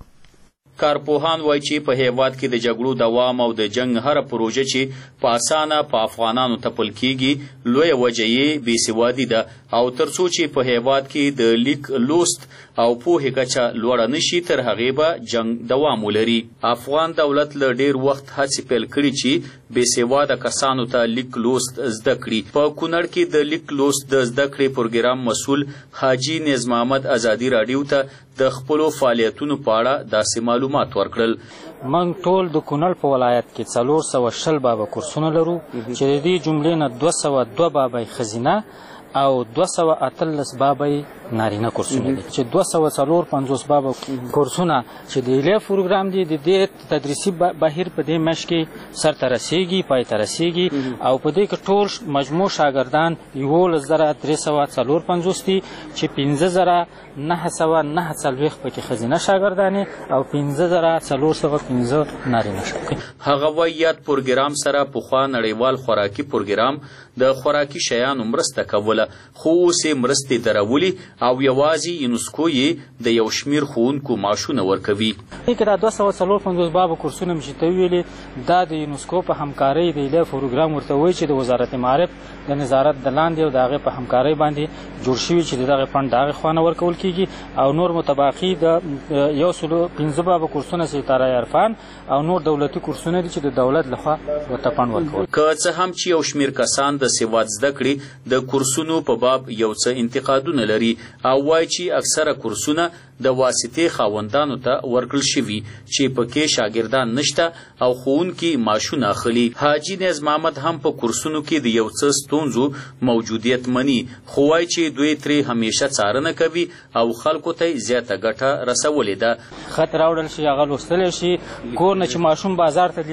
کارپوهان وایي چې په هیواد کې د جګړو دوام او د جنگ هر پروژه چې په اسانه په افغانانو تپل کیږي لویه وجه یې بېسوادي ده او تر څو چې په هیواد کې د لیک لوست او پوهې کچه لوړه نشي تر هغې به جنگ دوام ولري. افغان دولت له ډېر وخت هڅې پیل کړي چې بېسواده کسانو ته لیک لوست زده کړي. په کونړ کې د لیک لوست د زده کړې پروګرام مسؤل حاجي نظم محمد آزادي راډیو ته د خپلو فعالیتونو په اړه داسې معلومات ورکړل. موږ ټول د کونړ په ولایت کې څلور سوه شل بابه کورسونه لرو چې د دې جملې نه دوه سوه دوه بابه ښځینه او دوه سوه اتلس بابه نارینه کورسونه دي چې دوه سوه څلور پنځوس بابه کورسونه چې د ایلیف پروګرام دي د دې تدریسي بهیر په دې میاشت کې سرته رسیږي پای ته رسیږي او په دې کې ټول مجموع شاګردان یولس زره درې سوه څلور پنځوس دي چې پنځه زره نهه سوه نهه څلوېښت پکې ښځینه شاګردانې او پنځه زره څلور سوه پنځه نارینه شاګردان. هغه وایي یاد پروګرام سره پخوا نړیوال خوراکي پروګرام د خوراکي شیانو مرسته کوله خو اوس یې مرستې درولي او یوازې یونسکو یې د یو شمېر ښوونکو معاشونه ورکوي. دې کې دا دوه سوه څلور پنځوس بابه کورسونه مې چې ته ویلې دا د یونسکو په همکارۍ د ایلیف پروګرام ورته وایي چې د وزارت معارف د نظارت د لاندې او د هغې په همکارۍ باندې جوړ شوي چې د دغې فنډ د هغې خوا نه ورکول کېږي او نور متباقي د یو سلو پنځه بابه کورسونه ستاره عرفان او نور دولتي کورسونه دي چې د دولت لخوا ورته فنډ ورکول. که څه هم چې یو شمېر کسان د سواد زده کړې د کورسونو په باب یو څه انتقادونه لري او وایي چې اکثره کورسونه د واسطې خاوندانو ته ورکړل شوي چې پکې شاګردان نشته او ښوونکي معاشونه اخلي. حاجي نظم محمد هم په کورسونو کې د یو څه ستونزو موجودیت مني خو وایي چې دوی ترې همیشه څارنه کوي او خلکو ته زیاته ګټه رسولې ده. خط راوړل شي هغه لوستلی شي کور نه چې ماشوم بازار ته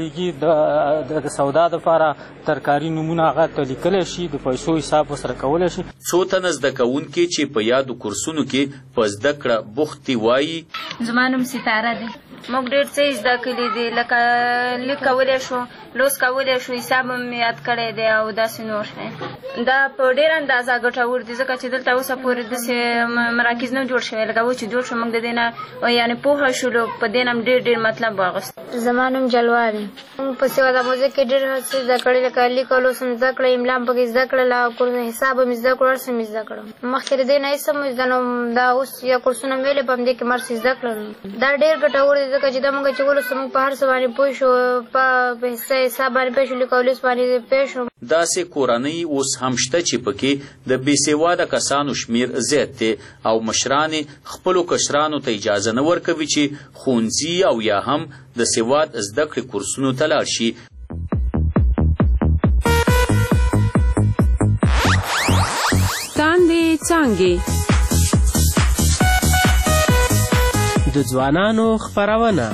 لیږي د سودا دپاره ترکاري نومونه هغه ته لیکلی شي د پیسو حساب ورسره کولی شي. څو تنه زده کوونکي چې په یادو کورسونو کې په زده کړه بوخت مختي وایي زما نوم ستاره دی. موږ ډېر څه زده کړي دي، لکه لیک کولی شو، لوست کولی شو، حساب هم یاد کړی دی او داسې نور شی. دا په ډېر اندازه ګټور دي ځکه چې دلته اوسه پورې داسې مراکز نه جوړ شوی. لکه اوس چې جوړ شو موږ د دې نه یعنې پوهه شولو، په دې نه هم ډېر ډېر مطلب واخیست. زما نوم جلوه دی. موږ په سیوا د موزیک کې ډېر څه زده کړي، لکه لیک او لوست هم زده کړی، املا هم پکې زده کړله، حساب هم زده کړو، هر څه مې زده کړل. مخکې د دې نه هېڅ هم زده نه وم. دا اوس یا کورسونه مې ویلې په همدې کې مې هر څه زده کړل. دا ډېر ګټور دی ځکه چې دا موږ چې ولوستو موږ په هر څه باندې پوه شو، په حساب باندې پوه شو، لیک او لوست باندې پوه شو. داسې کورنۍ اوس هم شته چې پکې د بې سواده کسانو شمیر زیات دی او مشران خپلو کشرانو ته اجازه نه ورکوي چې ښوونځي او یا هم د سواد زده کړې کورسونو ته لاړ شي. تاندې څانګې د ځوانانو خپرونه.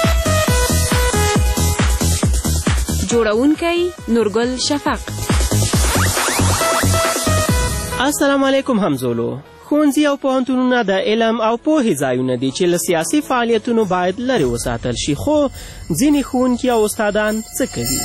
جوړونکی نورګل شفق. السلام علیکم همزولو. ښوونځي او پوهنتونونه د علم او پوهې ځایونه دي چې له سیاسي فعالیتونو باید لرې وساتل شي، خو ځینې ښوونکي او استادان څه کوي؟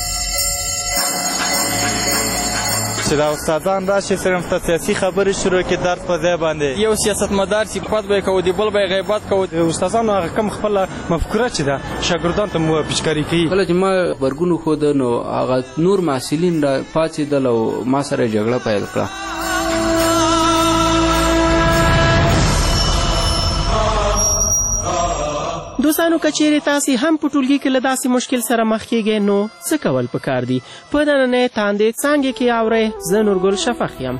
چې دا استادان راشي صرف ته سیاسي خبرې شروع کړي، درس په ځای باندې یو سیاستمدار صفت به یې کوو، د بل به یې غیبت کوو. استادانو هغه کم خپله مفکوره چې ده شاګردانو ته مو پیچکاري کوي. کله چې ما غبرګون وښوده نو هغه نور محصلین را پاڅېدل او ما سره یې جګړه پیل کړه. دوستانو که چیرې تاسې هم په ټولګي کې له داسې مشکل سره مخ کیږئ نو څه کول پکار دي؟ په نننۍ تاندې څانګې کې اورئ. زه نورګل شفق یم.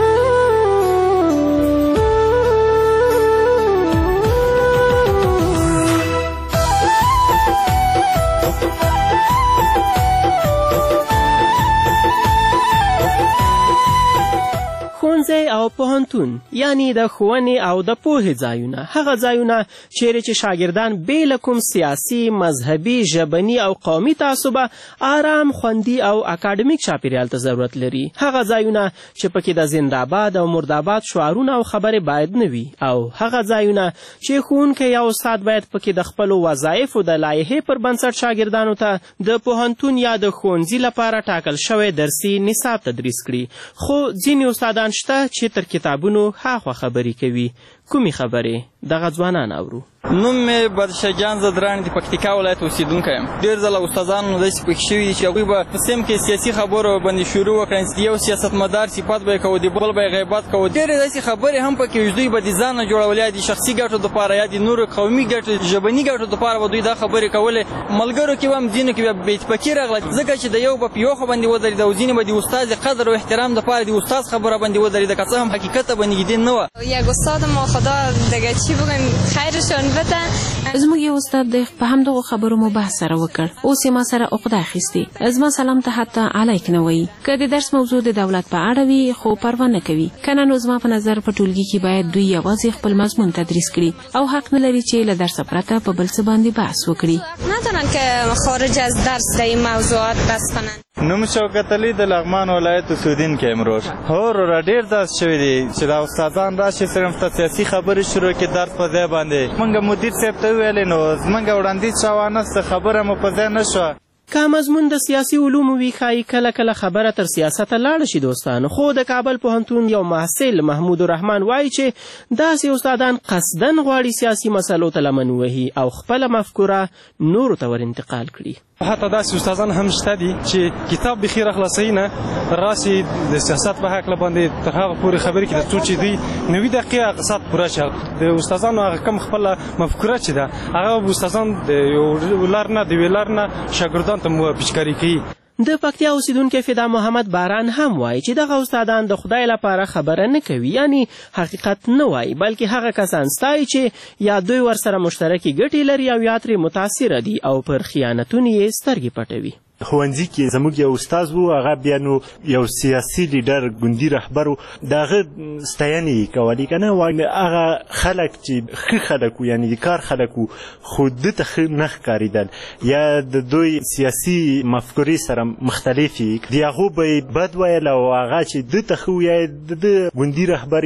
ښوونځی او پوهنتون یعنی د ښوونې او د پوهې ځایونه، هغه ځایونه چیرې چې شاګردان بې له کوم سیاسي، مذهبي، ژبني او قومي تعصبه آرام، خوندي او اکاډمیک چاپیریال ته ضرورت لري. هغه ځایونه چې پکې د زنده‌باد او مرده‌باد شعارونه او خبرې باید نه وي، او هغه ځایونه چې ښوونکی یا استاد باید پکې د خپلو وظایفو د لایحې پر بنسټ شاګردانو ته د پوهنتون یا د ښوونځي لپاره ټاکل شوی درسي نصاب تدریس کړي. خو ځینې استادان شته چې تر کتابونو هاخوا خبرې کوي. کومې خبرې؟ دغه ځوانان اورو. نوم مې بدرشاه زدران د پکتیکا ولایت اوسېدونکی یم. ډېر ځله استادانو داسې پکې شوي دي چې هغوی به په سیم کې سیاسي خبرو باندې شروع وکړي، یو سیاستمدار صفت به یې کوو، د بل به یې غیبت کوو. ډېرې داسې خبرې هم پکې وي چې دوی به د ځان نه جوړولې، یا د شخصي ګټو دپاره یا د نورو قومي ګټو، ژبني ګټو دپاره به دوی دا خبرې کولې. ملګرو کې به هم ځینو کې به بې اتفاقي راغله، ځکه چې د یو به په یو خوا باندې ودرېده او ځینې به د استاد د قدر او احترام دپاره د استاد خبره باندې ودرېده، که څه هم حقیقت ته به نږدې نه وه. یک استاد ما خدا دیگه چی بگویم خیرشون بده. زموږ یو استاد د په همدغو خبرو مو بحث سره وکړ، اوس یې ما سره عقده اخیستې. زما سلام ته حتی علیک نه وایي. که د درس موضوع د دولت په اړه وي خو پروا نه کوي، که نه نو زما په نظر په ټولګي کې باید دوی یوازې خپل مضمون تدریس کړي او حق نه لري چې له درسه پرته په بل څه باندې بحث وکړي. ندارن که خارج از درس د این موضوعات بحث کنن. نوم شوکت علي د لغمان ولایت اوسېدونکی یم. روژ هو وروره ډېر داسې شوي دي چې دا استادان راشي صرف ته سیاسي خبرې شروع کړي درس په ځای باندې. موږ مدیر صاحب ته وویلې نو زموږ وړاندیز ښه وانسته، خبره مو په ځای نه شوه. که مضمون د سیاسي علومو وي ښایي کله کله خبره تر سیاسته لاړه شي دوستانو. خو د کابل پوهنتون یو محصل محمود الرحمن وایي چې داسې استادان قصدن غواړي سیاسي مسلو ته لمن ووهي او خپله مفکوره نورو ته ور انتقال کړي. حتی داسې استادان هم شته دي چې کتاب بخیر اخلاصوي نه راسي د سیاست په هکله باندې تر هغه پورې خبرې کوي تر څو چې دوی نوي دقیقې اقتصاد پوره شي. د استادانو هغه کم خپله مفکوره چې ده هغه استادان د یو لار نه د یوې لار نه شاګردانو ته مو پیچکاري کوي. د پکتیا اوسیدونکي فدا محمد باران هم وایي چې دغه استادان د خدای لپاره خبره نه کوي، یعنی حقیقت نه وایي، بلکې هغه کسان ستایي چې یا دوی ورسره مشترکې ګټې لري او یا ترې متاثره دي او پر خیانتونو یې سترګې پټوي. ښوونځي کې زموږ یو استاد و، هغه بیا نو یو سیاسي لیډر ګوندي رهبر و، د هغه ستاینې یې کولې که نه. هغه خلک چې ښه خلک و، یعنې د کار خلک و، خو ده ته ښه نه ښکارېدل یا د دوی سیاسي مفکورې سره مختلف یې، د هغو به یې بد ویل او هغه چې ده ته ښه و یا د ده ګوندي رهبر و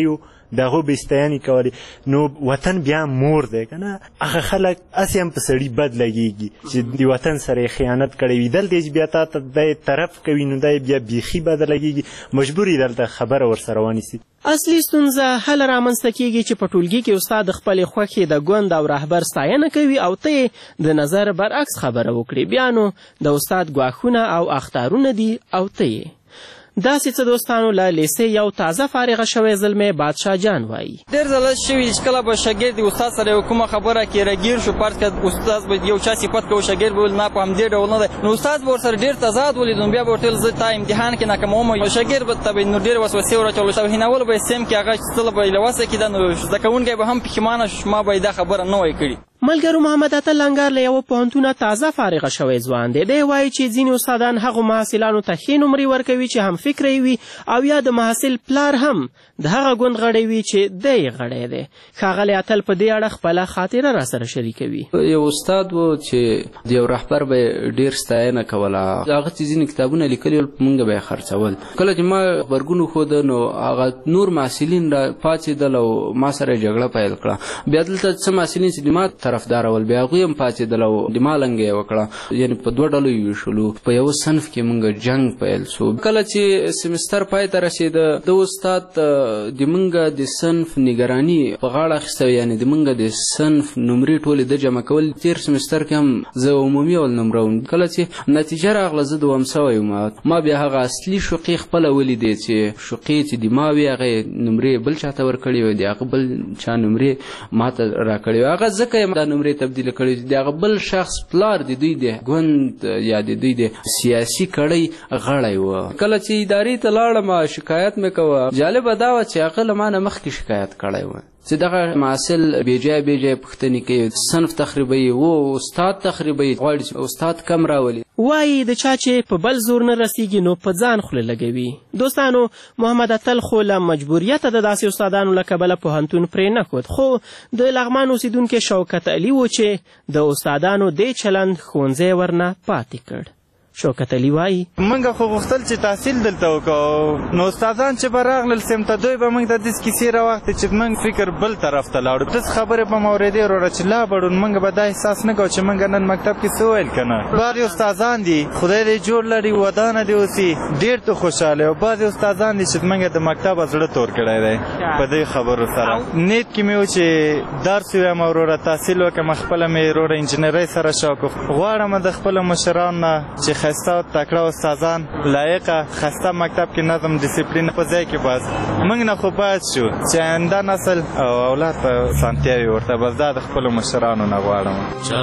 د هغو بېستیانې کولې، نو وطن بیا مور دی که نه. هغه خلک هسې هم په سړي بد لګېږي چې د وطن سره یې خیانت کړی وي، دلته چې بیا تا ته دی طرف کوي نو دی بیا بیخي بده لګېږي، مجبور یې دلته خبره ورسره ونیسي. اصلي ستونزه هله رامنځته کیږي چې په ټولګي کې استاد د خپلې خوښې د ګوند او رهبر ستاینه کوي او ته یې د نظر برعکس خبره وکړي، بیا نو د استاد ګواښونه او اخطارونه دي او ته یې. داسې څه دوستانو له لیسې یو تازه فارغه شوی زلمی بادشاه جان وایي. ډېر ځله شوي چې کله به شاګرد د استاد سره یو کومه خبره کې راګیر شو، فرض کړه استاد به یو چا صفت کوي، شاګرد به ویل نه په همدې ډول نه دی، نو استاد به ورسره ډېر تضاد ولید، نو بیا به ورته ویل زه تا امتحان کې ناکاموم، او شاګرد به ته به نو ډېرې وسوسې ور اچولې، توهینول به یې سیم کې هغه چې تله به یې له وسه کېده، نو زده کوونکی به هم پښیمانه شو، ما به یې دا خبره نه وای کړې. ملګرو محمد اتل لنګر له یوه پوهنتونه تازه فارغه شوی ځوان دی. دی وایي چې ځینې استادان هغو محصلانو ته ښې نمرې ورکوي چې هم فکره وي او یا د محصل پلار هم د هغه ګوند غړی وي چې دی یې غړی دی. ښاغلی اتل په دې اړه خپله خاطره راسره شریکوي. یو استاد و چې د یو رهبر به یې ډېر ستاینه کوله، هغه چې ځینې کتابونه لیکلي ول په موږ به یې خرڅول. کله چې ما غبرګون وښوده نو هغه نور محصلین را پاڅېدل او ما سره یې جګړه پیل کړه. بیا دلته څه محصلین چې د ما طرفدار ول بیا هغوی هم پاڅېدل او د ما لنګه یې وکړه، یعنې په دوه ډلو یې ویشلو. په یوه صنف کې موږ جنګ پیل سو. کله چې سمستر پای ته رسېده د استاد د موږ د صنف نګراني په غاړه اخیسته، یعنې د موږ د صنف نمرې ټولې د جمع کول. تېر سمستر کې هم زه عمومي اول نمره وم. کله چې نتیجه راغله زه دوم سوی وم، ما بیا هغه اصلي شوقي خپله ولیدې چې شوقي چې د ما وي هغه نمرې بل چا ته ورکړې وې، د هغه بل چا نمرې ما ته راکړې وې. هغه ځکه یې دا نمرې تبدیله کړې، د هغه بل شخص پلار د دوی د ګوند یا د دوی د سیاسي کړۍ غړی و. کله چې ادارې ته لاړم شکایت مې کوه، جالبه دا وه چې هغه له ما نه مخکې شکایت کړی و چې دغه محصل بېجای بېجای پوښتنې کوي، صنف تخریبوي، و استاد تخریبوي، غواړي چې استاد کم راولي. وایي د چا چې په بل زور نه رسیږي نو په ځان خوله لګوي. دوستانو محمد اتل خو له مجبوریته د داسې استادانو له کبله پوهنتون پرې نه ښود، خو د لغمان اوسیدونکي شوکت علي و چې د استادانو دې چلند ښوونځی ورنه پاتې کړ. شوکت علي وایي موږ خو غوښتل چې تحصیل دلته وکړو، نو استادان چې به راغلل سمته دوی به موږ ته داسې کیسې راواخلې چې موږ فکر بل طرف ته لاړو. داسې خبرې به مو اورېدې وروره چې لا بړو، موږ به دا احساس نه کوو چې موږ نن مکتب کې څه ویل که نه. بعضې استادان دي خدای دې جوړ لري، ودانه دې اوسي، ډېر ته خوشحاله، او بعضې استادان دي چې موږ د مکتبه زړه تور کړی دی په دې خبرو سره. نیت کې مې و چې درس ووایم وروره، تحصیل وکړم، خپله مې وروره انجینرۍ سره شوق و. غواړم د خپلو مشرانو نه چې ښایسته او تکړه استادان، لایقه ښایسته مکتب کې نظم ډیسپلین په ځای کې، بس موږ نه خو باید شو چې آینده نسل او اولاد ته سانتیاوي ورته، بس دا د خپلو مشرانو نه غواړم.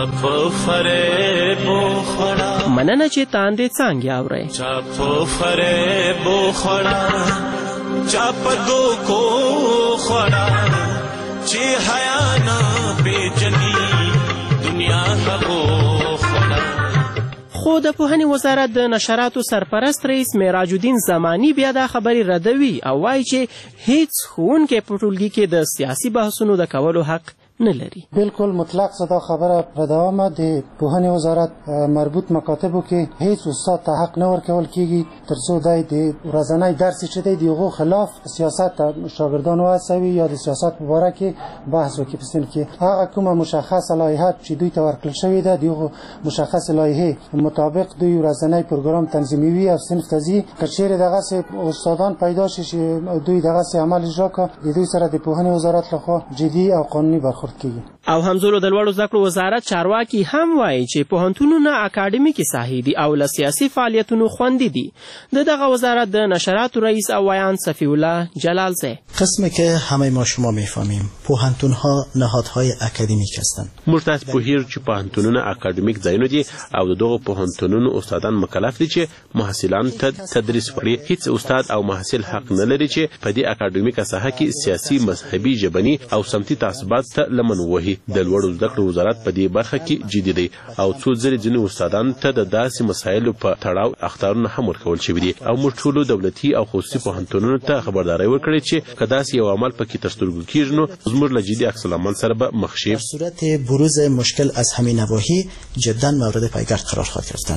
مننه چې تاندې څانګې اورئ. چې حیا نه پیژني دنیا هغو خو د پوهنې وزارت د نشراتو سرپرست رئیس معراج الدین زمانی بیا دا خبرې ردوي او وایي چې هیڅ ښوونکی په ټولګي کې د سیاسي بحثونو د کولو حق نه لري. بالکل مطلق زدا خبره ردوامه د پوهنې وزارت مربوط مکاتبو کې هیڅ استاد ته حق نه ورکول کیږي ترڅو دای د ورځنی درس چې دی دغه خلاف سیاست شاګردان واسوي یا د سیاست په اړه کې بحث وکړي په صنف کې. هغه کومه مشخصه لایحه چې دوی ته ورکړل شوې ده دغه مشخصه لایحه مطابق دوی ورځنی پروګرام تنظیموي او صنف ته ځي. که چیرې دغه استادان پیدا شي چې دوی دغه عمل اجرا کړي، دوی سره د پوهنې وزارت لخوا جدي او قانوني برخورد او همزولو د لوړو زده کړو وزارت چارواکي هم وایي چې پوهنتونونه اکاډمیکي ساحې دي او له سیاسي فعالیتونو خوندي دي. د دغه وزارت د نشراتو رئیس او ویان صفی الله جلال زی قسمی که همه ما شما میفهمیم پوهنتونها نهادهای اکادمیک هستند. موږ تاسو پوهیږو چې پوهنتونونه اکاډمیک ځایونه دي او دغه پوهنتونونو استادان مکلف دي چې محصلانو ته تدریس وکړي. هیڅ استاد او محصل حق نه لري چې په دې اکاډمیکه ساحه کې سیاسي، مذهبي، ژبني او سمتي تعصبات ته لمن وهي. د لوړو زده کړو وزارت په دې برخه کې جدي دی او څو ځلې ځینې استادانو ته د داسې مسایلو په تړاو اخطارونه هم ورکول شوي دي او موږ ټولو دولتي او خصوصي پوهنتونونو ته خبرداری ورکړې چې که داسې یو عمل پکې تر سترګو کېږي نو زموږ له جدي عکس العمل سره به مخ شي. در صورت بروز مشکل از همین نواحی جدا مورد پیگرد قرار خواهد گرفتن.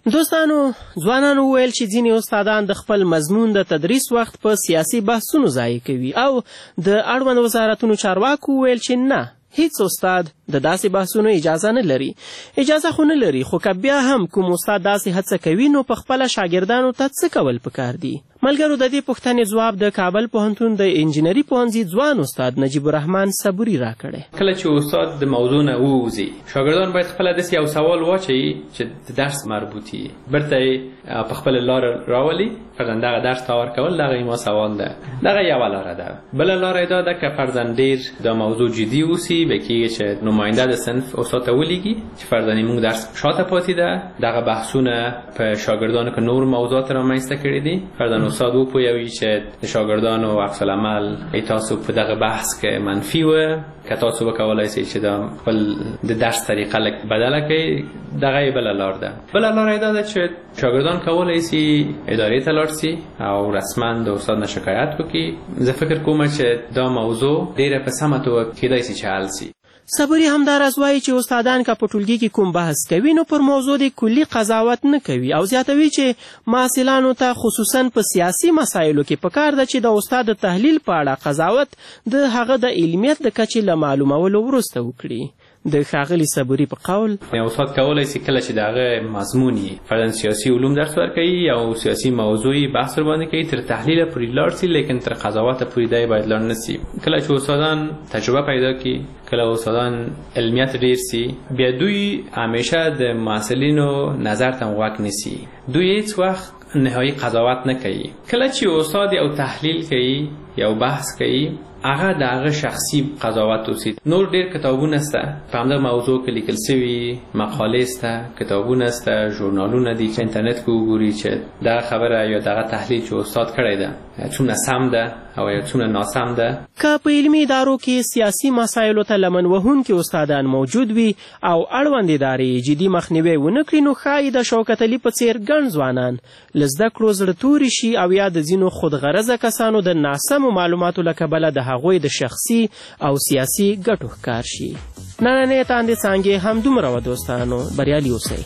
دوستانو ځوانانو وویل چې ځینې استادان د خپل مضمون د تدریس وخت په سیاسي بحثونو ضایع کوي او د اړوند وزارتونو چارواکو وویل چې نه، هیڅ استاد د داسې بحثونو اجازه نه لري. اجازه خو نه لري، خو که بیا هم کوم استاد داسې هڅه کوي نو په خپله شاګردانو ته څه کول پکار دي؟ ملګرو د دې پوښتنې ځواب د کابل پوهنتون د انجینري پوهنځي ځوان استاد نجیب الرحمن صبوري راکړی. کله چې استاد د موضوع نه ووځي، شاګردان باید خپله داسې یو سوال واچوي چې د درس مربوط وي، بیرته یې په خپله لاره راولي. فرضاً دغه درس ته ورکول دغه ما سوال ده، دغه یوه لاره ده. بله لاره یې دا ده که فرضاً ډېر دا موضوع جدي اوسي، به کېږي چې نماینده د صنف استاد ته ولیږي چې فرضاً موږ درس شاته پاتې ده، دغه بحثونه په شاګردانو که نور موضوعات رامنځته کړي دي، فرضاً استاد وپوهوي چې د شاګردانو عکس العمل تاسو په دغه بحث کې منفي وه، که تاسو وکولای شئ چې دا خپل د درس طریقه لږ بدله کړئ، دغه یې بله لار ده. بله لاره یې دا ده چې شاګردان کولی شي ادارې ته لاړ شي او رسما د استاد نه شکایت وکړي. زه فکر کوم چې دا موضوع ډېره په سمه توګه کیدای شي چې حل شي. صبوري همداراز وایي چې استادان که په ټولګي کې کوم بحث کوي نو پر موضوع د کلي قضاوت نه کوي او زیاتوي چې محصلانو ته خصوصا په سیاسي مسایلو کې پکار ده چې د استاد د تحلیل په اړه قضاوت د هغه د علمیت د کچې له معلومولو وروسته وکړي. د ښاغلي صبوري په قول یو استاد کولی شي کله چې د هغه مضمون یې فرضاً سیاسي علوم درس ورکوي او سیاسي موضوعي بحث ورباندې کوي، تر تحلیله پورې لاړ شي، لیکن تر قضاوته پورې دی باید لاړ نه شي. کله چې استادان تجربه پیدا کړي، کله استادان علمیت ډېر شي، بیا دوی همیشه د محصلینو نظر ته غوږ نیسي، دوی هیڅ وخت نهایی قضاوت نه کوي. کله چې استاد یو تحلیل کوي، یو بحث کوي، هغه د هغه شخصي قضاوت اوسي. نور ډېر کتابونه شته په همدغه موضوع کې لیکل سوي، مقالې شته، کتابونه شته، ژورنالونه دي چې انټرنټ کې وګوري چې دغه خبره یا دغه تحلیل چې استاد کړی ده څومره سم ده او یا څومره ناسم ده. که په علمي ادارو کې سیاسي مسایلو ته لمن وهونکي استادان موجود وي او اړوند ادارې جدي مخنیوی ونه کړي نو ښایي د شوکت علي په څېر ګڼ ځوانان له زده کړو زړه توري شي او یا د ځینو خودغرضه کسانو د ناسمو معلوماتو له کبله د هغوی د شخصي او سیاسي ګټو ښکار شي. نننۍ تاندې څانګې همدومره وه دوستانو، بریالي اوسئ.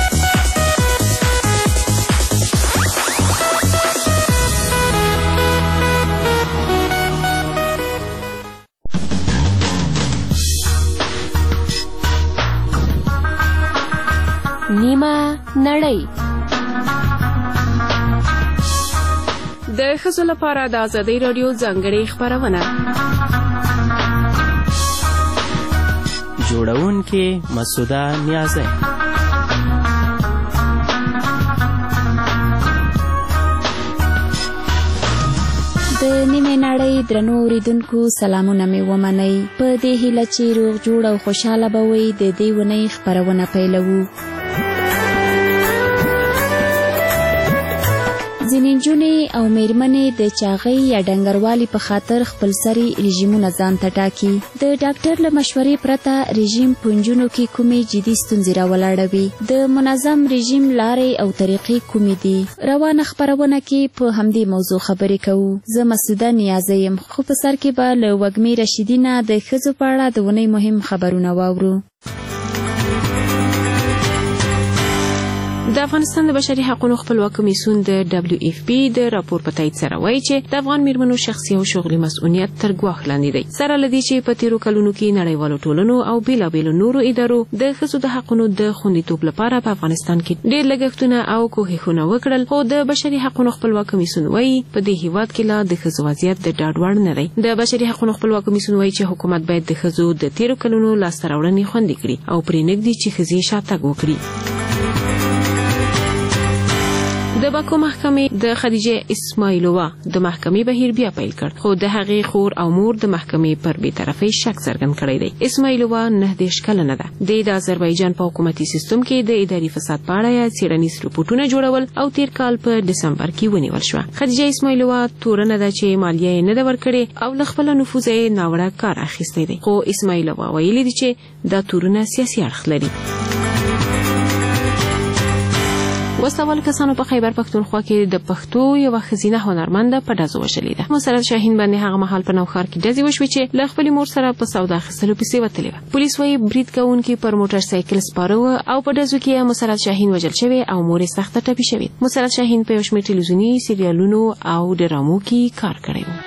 نیمه نړۍ د ښځو لپاره د ازادۍ راډیو ځانګړې خپرونه. جوړونکې مسعوده نیازی. د نیمې نړۍ درنو اوریدونکو سلامونه مې ومنئ. په دې هیله چې روغ جوړ او خوشحاله به وئ د دې اونۍ خپرونه پیلوو. ځینې نجونې او میرمنې د چاغۍ یا ډنګروالي په خاطر خپل سري رژیمونه ځان ته ټاکي. د ډاکټر له مشورې پرته رژیم په نجونو کې کومې جدي ستونزې راولاړوي؟ د منظم رژیم لارې او طریقې کومې دي؟ روانه خپرونه کې په همدې موضوع خبرې کوو. زه مسعوده نیازی یم، خو په سر کې به له وږمې رشیدي نه د ښځو په اړه د اونۍ مهم خبرونه واورو. د افغانستان د بشري حقوقو خپلواک کمیسیون د دبلیو اف پی د راپور په تایید سره وایي چې د افغان میرمنو شخصي او شغلي مسؤلیت تر ګواښ لاندې دی. سره له دې چې په تیرو کلونو کې نړیوالو ټولنو او بېلابېلو نورو ادارو د ښځو د حقونو د خوندیتوب لپاره په افغانستان کې ډېر لګښتونه او کوښښونه وکړل، خو د بشري حقوقو خپلواک کمیسیون وایي په دې هیواد کې لا د ښځو وضعیت د ډاډ وړ نه دی. د بشري حقوقو خپلواک کمیسیون وایي چې حکومت باید د ښځو د تیرو کلونو لاسته راوړنې خوندي کړي او پرېنږدي چې ښځې شاتګ وکړي. د باکو محکمې د خدیجه اسماعیلووا د محکمې بهیر بیا پیل کړ، خو د هغې خور او مور د محکمې پر بېطرفۍ شک څرګند کړی دی. اسماعیلووا نه دېرش کلنه ده. د د آذربایجان په حکومتي سیستم کې د اداري فساد په اړه څېړنیز رپورټونه جوړول او تیر کال په ډسمبر کې ونیول شوه. خدیجه اسماعیلووا تورنه ده چې مالیه یې نه ده ورکړې او له خپله نفوذه یې ناوړه کار اخیستی دی، خو اسماعیلووا ویلي دي چې دا تورونه سیاسي اړخ لري. وسوال کسانو په خیبر پښتونخوا کې د پښتو یو ښځینه هنرمنده په ډزو وژلې ده. مسرت شاهین باندې هغه مهال په نوښار کې ډزې وشوې چې له خپلې مور سره په سودا اخیستلو پسې وتلې وه. پولیس وایي برید کوونکي پر موټر سایکل سپاره وه او په ډزو کې مسرت شاهین وژل شوې او مور یې سخته ټپي شوې. مسرت شاهین په یو شمېر ټلویزیوني سریالونو او ډرامو کې کار کړی و.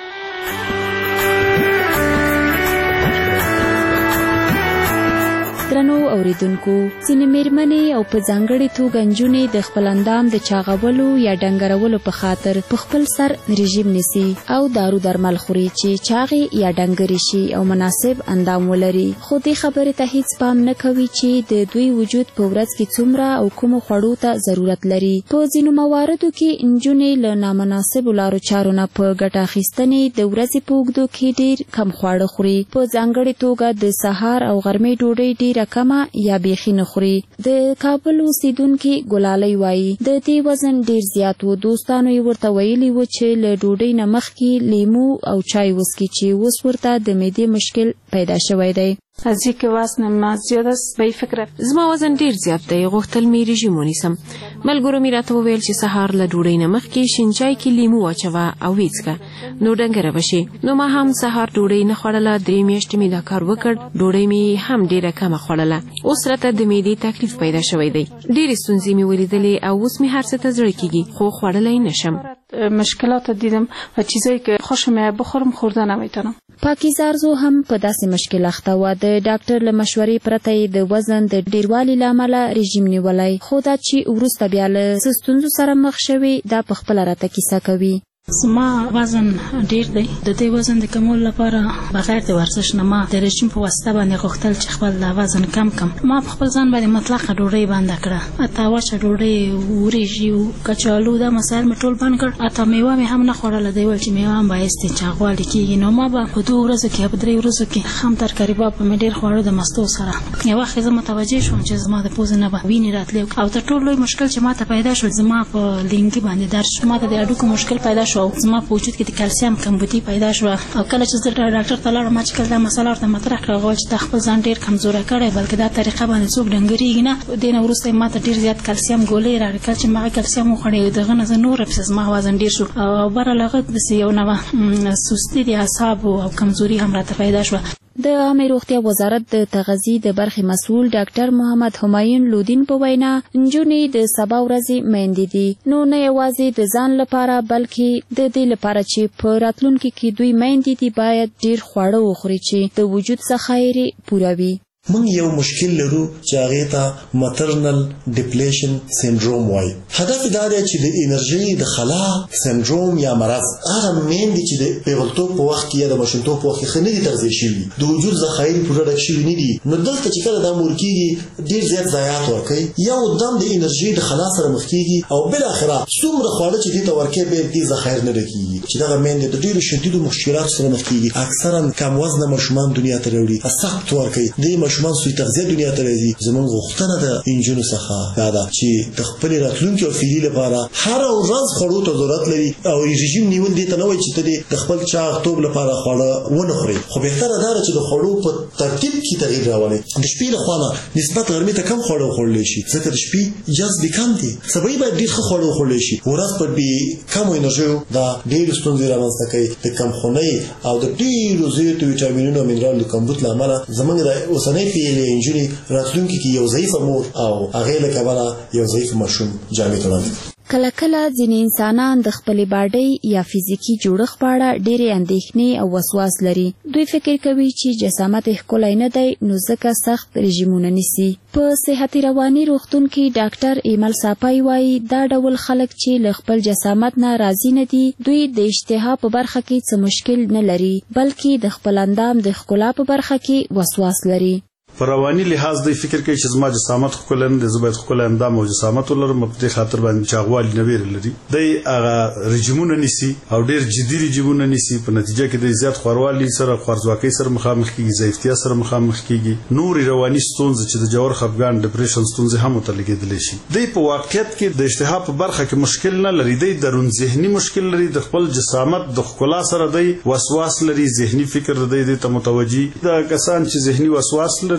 درنو اوریدونکو، ځینې مېرمنې او په ځانګړې توګه نجونې د خپل اندام د چاغولو یا ډنګرولو په خاطر په خپل سر رژیم نیسي او دارو درمل خوري چې چاغې یا ډنګرې شي او مناسب اندام ولري. خو دې خبرې ته هیڅ پام نه کوي چې د دوی وجود په ورځ کې څومره او کومو خوړو ته ضرورت لري. په ځینو مواردو کې نجونې له نامناسبو لارو چارو نه په ګټه اخیستنې د ورځې په اوږدو کې ډېر کم خواړه خوري. په ځانګړې توګه د سهار او غرمې ډوډۍ ډېر کمه یا بیخي نه خوري. د کابل اوسیدونکي ګلالۍ وایي د دې وزن ډیر زیات و. دوستانو یې ورته ویلي و چې له ډوډۍ نه مخکې لیمو او چای وڅښي چې اوس ورته د معدې مشکل پیدا شوی دی. از اینکه وزن ما زیاد است به فکر زما وزن ډیر زیات دی، غوښتل مې رژیم ونیسم. ملګرو مې راته وویل چې سهار له ډوډۍ نه مخکې شین چای کې لیمو واچوه او ویې څښه نو ډنګره به شي. نو ما هم سهار ډوډۍ نه خوړله. درې میاشتې مې دا کار وکړ. ډوډۍ مې هم ډیره کمه خوړله. اوس راته د معدې تکلیف پیدا شوی دی. ډېرې ستونزې مې ولیدلې او اوس مې هر څه ته زړه کېږي خو خوړلی نشم. مشکلات دیدم و چیزایی که خوشم بخورم خورده نمیتونم. پاکیزه ارزو هم په داسې مشکل اخته وه. د ډاکټر له مشورې پرته یې د وزن د ډیروالي له امله رژیم نیولی، خو دا چې وروسته بیا له څه ستونزو سره مخ شوې دا په خپله راته کیسه کوي. زما وزن ډیر دی. د دې وزن د کمولو لپاره بغیر د ورزش نه ما د رژیم په واسطه باندې غوښتل چې خپل وزن کم کم. ما په خپل ځان باندې مطلقه ډوډۍ بنده کړه. اته وچه ډوډۍ، وریجې او کچالو دا مسایل مې ټول بند کړ. اته میوه مې هم نه خوړله. دی ویل چې میوه هم بایستی چاغوالی کېږي. نو ما به په دوه ورځو کې په درې ورځو کې هم ترکاري به مې ډېر خوړه د مستو سره. یو وخت زه متوجه شوم چې زما د پوزې نه به وینې راتلې او تر ټولو لوی مشکل چې ما ته پیدا شو زما په لینګي باندې درد شو. ما ته د هډوکو مشکل پیدا شو. زما په وجود کې د کلسیم کمبودي پیدا شو او کله چې زه ډاکټر ته لاړم چې کله دا مسله ورته مطرح کړه غواړم چې د خپل ځان ډېر کمزوری کړی بلکې دا طریقه باندې څوک ډنګرېږي نه. دې نه وروسته ما ته ډېر زیات کلسیم ګولۍ راغلې. کله چې ما کلسیم وخوړې دغه نه زه نوره پسې زما وزن ډېر شو او بره له هغه داسې یو نوه سستي د اعصابو او کمزوري هم راته پیدا شوه. د عامه روغتیا وزارت د تغذیې د برخې مسؤل ډاکټر محمد همایون لودین په وینا نجونې د سبا ورځې میندې دي، نو نه یوازې د ځان لپاره بلکې د دې لپاره چې په راتلونکي کې دوی میندې دي باید ډیر خواړه وخوري چې د وجود ذخایر پوره وي. موږ یو مشکل لرو چې هغې ته مټرنل ډیپلیشن سینډروم وایي. هدف دا دی چې د انرژۍ د خلا سینډروم یا مرض هغه میندې چې د پیغلتوب په وخت کې یا د ماشومتوب په وخت کې ښه نه دي تغذیه شوي، د وجود ذخایر پوره ډک شوي نه دي، نو دلته چې کله دا مور کېږي ډېر زیات ضایعات ورکوي. یو دم د انرژۍ د خلا سره مخ کېږي او بالاخره څومره خواړه چې دې ته ورکوي بیا دې ذخایر نه ډکېږي چې دغه میندې د ډېرو شدیدو مشکلاتو سره مخ کېږي. اکثرا کم وزنه ماشومان دنیا ته راوړي، سخت ورکوي، دې ماشومان سوی تغذیه دنیا ته راځي. زموږ غوښتنه د انجونو څخه دا ده چې د خپلې راتلونکي او فعلي لپاره هره ورځ خوړو ته ضرورت لري او رژیم نیول دې ته نه وایي چې ته د خپل چاغتوب لپاره خواړه ونه خورې، خو بهتره دا ده چې د خوړو په ترتیب کې تغییر راولئ. د شپې لخوا نه نسبت غرمې ته کم خواړه وخوړلی شي ځکه د شپې جذب کم دی. سبا باید ډېر ښه خواړه وخوړلی شي. ورځ په بې کمو انرژیو دا ډېرې ستونزې رامنځته کوي. د کمخونۍ او د ډېرو زیاتو ویټامینونو او منرالو کمبود له امله زموږ د اوسنۍ پیلې نجونې راتلونکي کې یو ضعیفه مور او هغې له کبله یو ضعیف ماشوم جامې ته وړاندې. کله کله ځینې انسانان د خپلې باډۍ یا فزیکي جوړښت په اړه ډېرې اندېښنې او وسواس لري. دوی فکر کوي چې جسامت یې ښکلی نه دی نو ځکه سخت رژیمونه نیسي. په صحتي رواني روغتون کې ډاکټر ایمل ساپای وایي دا ډول خلک چې له خپل جسامت نه راضي نه دي دوی د اشتها په برخه کې څه مشکل نه لري بلکې د خپل اندام د ښکلا په برخه کې وسواس لري. په رواني لحاظ دی فکر کوي چې زما جسامت ښکلی نه دی، زه باید ښکلی اندام او جسامت ولرم، په دې خاطر باندې چاغوالي نه ویره لري. دی هغه رژیمونه نیسي او ډېر جدي رژیمونه نیسي، په نتیجه کې دی زیات خوروالي سره خوارځواکۍ سره مخامخ کېږي، ضعیفتیا سره مخامخ کېږي، نورې رواني ستونزې چې د جوړ خفګان ډپریشن ستونزې هم ورته لګېدلی شي. دی په واقعیت کې د اشتها په برخه کې مشکل نه لري، دی درون ذهني مشکل لري. د خپل جسامت د ښکلا سره دی وسواس لري، ذهني فکر دی دې ته متوجي. دا کسان چې ذهني وسواس لري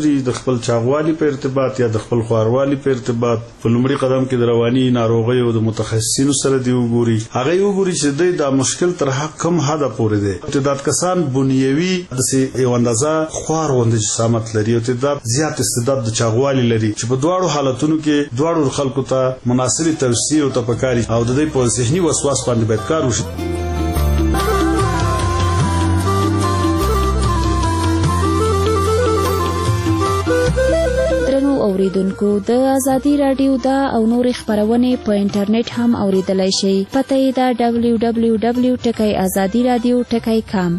لري د خپل چاغوالي په ارتباط یا د خپل خواروالي په ارتباط په لومړي قدم کې د رواني ناروغیو د متخصصینو سره دی وګوري هغه وګوري چې دا مشکل تر حق کم حد پورې دی تعداد کسان بنیوي د یو اندازه خوار وند جسامت لري او تعداد زیات استعداد د چاغوالي لري چې په دواړو حالتونو کې دواړو خلکو ته مناسب توصیه او تفکری او د دې په ذهني وسواس باندې باید کار وشي. اوریدونکو د ازادي رادیو دا او نور خبرونه په انټرنیټ هم اوریدلای شئ. پته یې دا دبلیو دبلیو دبلیو ټکی ازادي رادیو ټکی کام.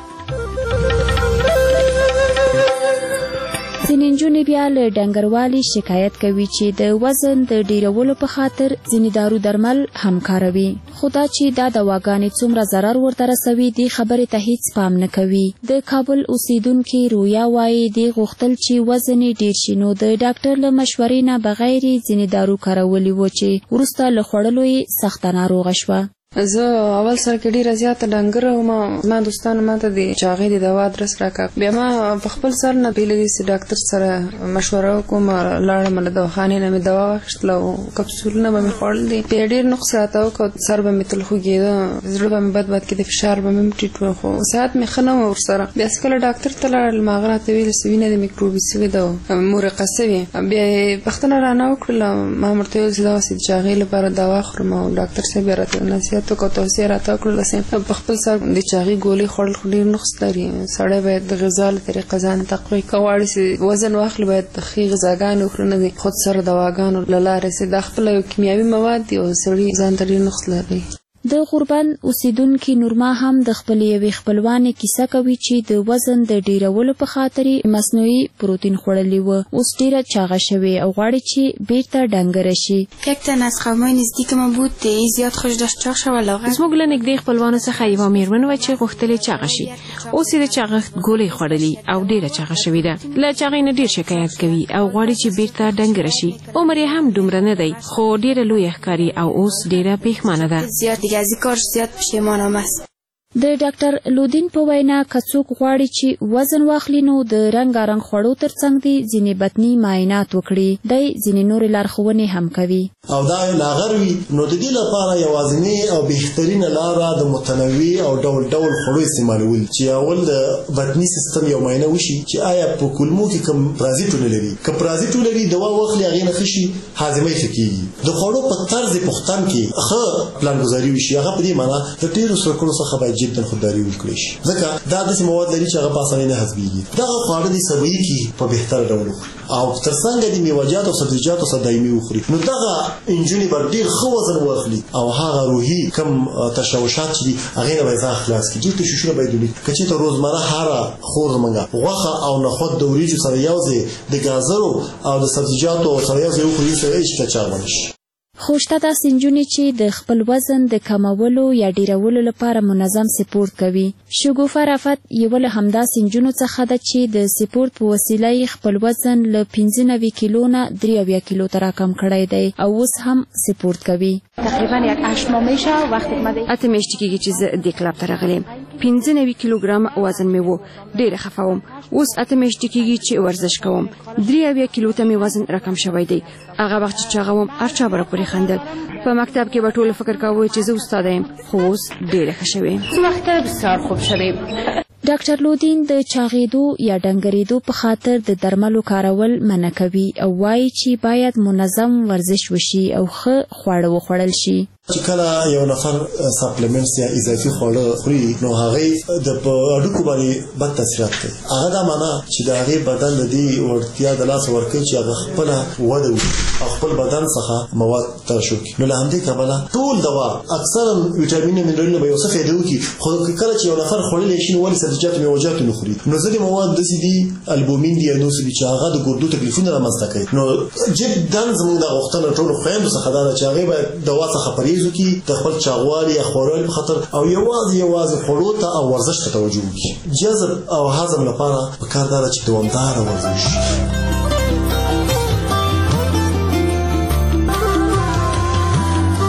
ځینې نجونې بیا له ډنګروالي شکایت کوي چې د وزن د ډیرولو په خاطر ځینې دارو درمل هم کاروي، خو دا چې دا دواګانې څومره ضرر ورته رسوي دې خبرې ته هیڅ پام نه کوي. د کابل اوسیدونکي رویا وایي دې غوښتل چې وزن یې ډیر شي نو د ډاکټر له مشورې نه بغیر ځینې دارو کارولي وو چې وروسته له خوړلو یې سخته ناروغه شوه. زه اول سره کې ډیره زیاته ډنګره وم، ما دوستانو ماته د چاغې د دوا ادرس راکړ، بیا ما په خپل سر نه پیلې سي ډاکټر سره مشوره وکړم، لاړم له دواخانې نه مې دوا واخیستله او کپسولونه به مې خوړل دي، بیا ډېر نقص راته وکړ، سر به مې تل خوږېده، زړه به مې بد بد کېده، فشار به مې ټیټ و، خو صحت مې ښه نه و ورسره. بیا چې کله ډاکټر ته لاړل ما هغه راته ویل چې وینه دې میکروبي سوې ده، مورقه سوې. بیا یې پوښتنه رانه وکړله، ما ورته ویل چې داسې د چاغې لپاره دوا خورم او ډاکټر صاحب یې راته نصیحت وکړ، توصیه راته وکړله چې په خپل سر د چاغې ګولۍ خوړل خو ډېر نقص لري، سړی باید د غذا له طریقه ځان تقویه که غواړي چې وزن واخلي باید ښې غذاګانې وخوري، نه د خود سره دواګانو له لارې چې دا خپله یو کیمیاوي مواد دي او سړي ځان ته ډېر نقص لري. د غوربند اوسیدونکي نورما هم د خپلې یوې خپلوانې کیسه کوي چې د وزن د ډیرولو په خاطر مصنوعي پروتین خوړلی و، اوس ډیره چاغه شوې او غواړي چې بیرته ډنګره شي. یک تن از قومای نزدیکمان بود زیاد خوش داشت چاق شو لاغر. زموږ له نږدې خپلوانو څخه یوه میرمن وه چې غوښتلې چاغه شي، اوس یې د چاغښت ګولۍ خوړلي او ډیره چاغه شوې ده، له چاغې نه ډیر شکایت کوي او غواړي چې بیرته ډنګره شي. عمر یې هم دومره نه دی خو ډیره لویه ښکاري او اوس ډیره پښیمانه ده. زیاد دیگه از این کار زیاد پشیمانم است. د ډاکټر لودین په وینا که څوک غواړي چې وزن واخلي نو د رنګارنګ خوړو ترڅنګ دي ځینې بطني معاینات وکړي، دی ځینې نورې لارښوونې هم کوي. او دا لاغر وي نو د دې لپاره یوازینۍ او بهترینه لاره د متنوع او ډول ډول خوړو استعمالول، چې اول د بطني سیستم یو معاینه وشي چې آیا په کولمو کې کوم پرازیټونه لري، که پرازیټونه لري دوا واخلي هغې نه ښه شي، هاضمه یې ښه کېږي. د خوړو په طرز پختن کې ښه پلانګذاري وشي، هغه په دې معنا د ډېرو سرکړو څخه باید جدا خودداري وکړي شي، ځکه دا داسې مواد لري چې هغه په اسانۍ نه هضمېږي. دغه خواړه دې سبعي کې په بهتره ډول وخوري او ترڅنګ دې میوه‌جات او سبزیجات سره دایمي وخوري، نو دغه انجونې به ډېر ښه وزن واخلي او هغه روحي کم تشوشات چې دي هغې نه به یې ځان خلاص کړي. ډېر تشویشونه باید ونیسي. که چېرته روزمره هره خور زمونږ غوښه او نخود د وریجو سره یو ځای د ګازرو او د سبزیجاتو سره یو ځای وخوري سره هېڅ چا ونه شي. خو شته داسې نجونې چې د خپل وزن د کمولو یا ډیرولو لپاره منظم سپورت کوي. شګوفه رافت یوه له همداسې نجونو څخه ده چې د سپورت په وسیله یې خپل وزن له پنځه نوي کیلو نه درې اویا کیلو ته راکم کړی دی او اوس هم سپورت کوي. تقریبا یک هشت ماه میشه وقتی که اته میاشتې کېږي چې زه دې کلب ته راغلیم، پنځه نوي کیلوګرام وزن مې و، ډېره خفه وم. اوس اته میاشتې کېږي چې ورزش کوم، درې اویا کیلو ته مې وزن راکم شوی دی. هغه وخت چې چاغه وم هر چا به راپورې خندل، په مکتب کې به ټولو فکر کاوه چې زه استاده یم، خو اوس ډېره ښه شوې. څه وخت بسیار خوب شویم. ډاکټر لودین د چاغېدو یا ډنګرېدو په خاطر د درملو کارول منع کوي او وایي چې باید منظم ورزش وشي او ښه خواړه وخوړل شي. چې کله یو نفر سپلیمنټس یا اضافي خواړه خوري نو هغې د په هډوکو باندې بد تاثیرات کوي. هغه دا معنا چې د هغې بدن د دې وړتیا د لاسه ورکوي چې هغه خپله وده وکړي او خپل بدن څخه مواد ترشح کړي. نو له همدې کبله ټول دوا اکثرا ویټامین او منرالونه به یو څه فایده وکړي، خو کله چې یو نفر خوړلی شي نو ولې سبزیجات او میوه‌جات نه خوري؟ نو ځینې مواد داسې دي البومین دي یا نور څه دي چې هغه د ګردو تکلیفونه رامنځته کوي. نو جدا زموږ د غوښتنه ټولو خویندو څخه دا ده چې هغې باید دوا څخه پرهیز وکړي، د خپل چاغوالي یا خوړوالي په خاطر او یوازې یوازې خوړو ته او ورزش ته توجه وکړي. جذب او هضم لپاره پکار دا ده چې دوامداره ورزش وشي. د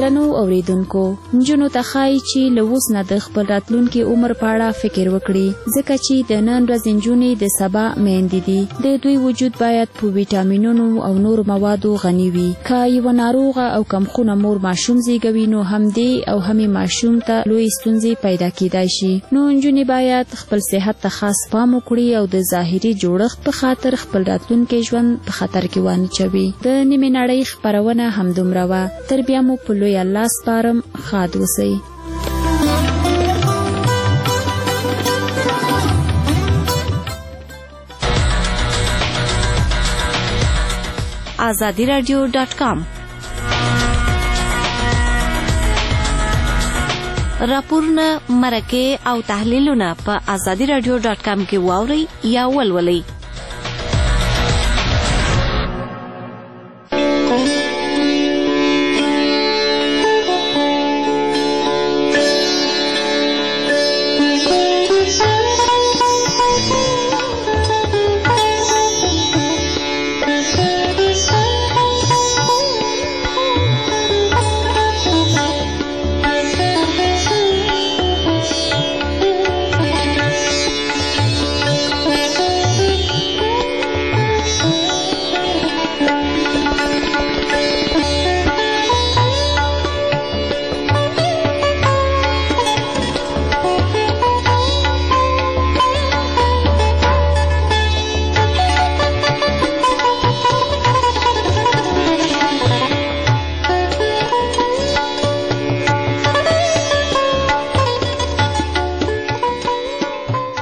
درنو اوریدونکو نجونو ته ښایي چې له اوس نه د خپل راتلونکي عمر په اړه فکر وکړي ځکه چې د نن ورځې نجونې د سبا میندې دي. د دوی وجود باید په ویټامینونو او نور موادو غني وي. که یوه ناروغه او کمخونه مور ماشوم زیږوي نو همدې او همې ماشوم ته لوی ستونزې پیدا کیدای شي. نو نجونې باید خپل صحت ته خاص پام وکړي او د ظاهري جوړښت په خاطر خپل راتلونکي ژوند په خطر کې وانچوي. د نیمې نړۍ خپرونه همدومره وه. تر بیا مو په لوی الله سپارم. ښاد اوسئ. آزادی رادیو ډاٹ کام راپورونه، مرکې او تحلیلونه په آزادی رادیو ډاٹ کام کې واورئ یا ولولئ.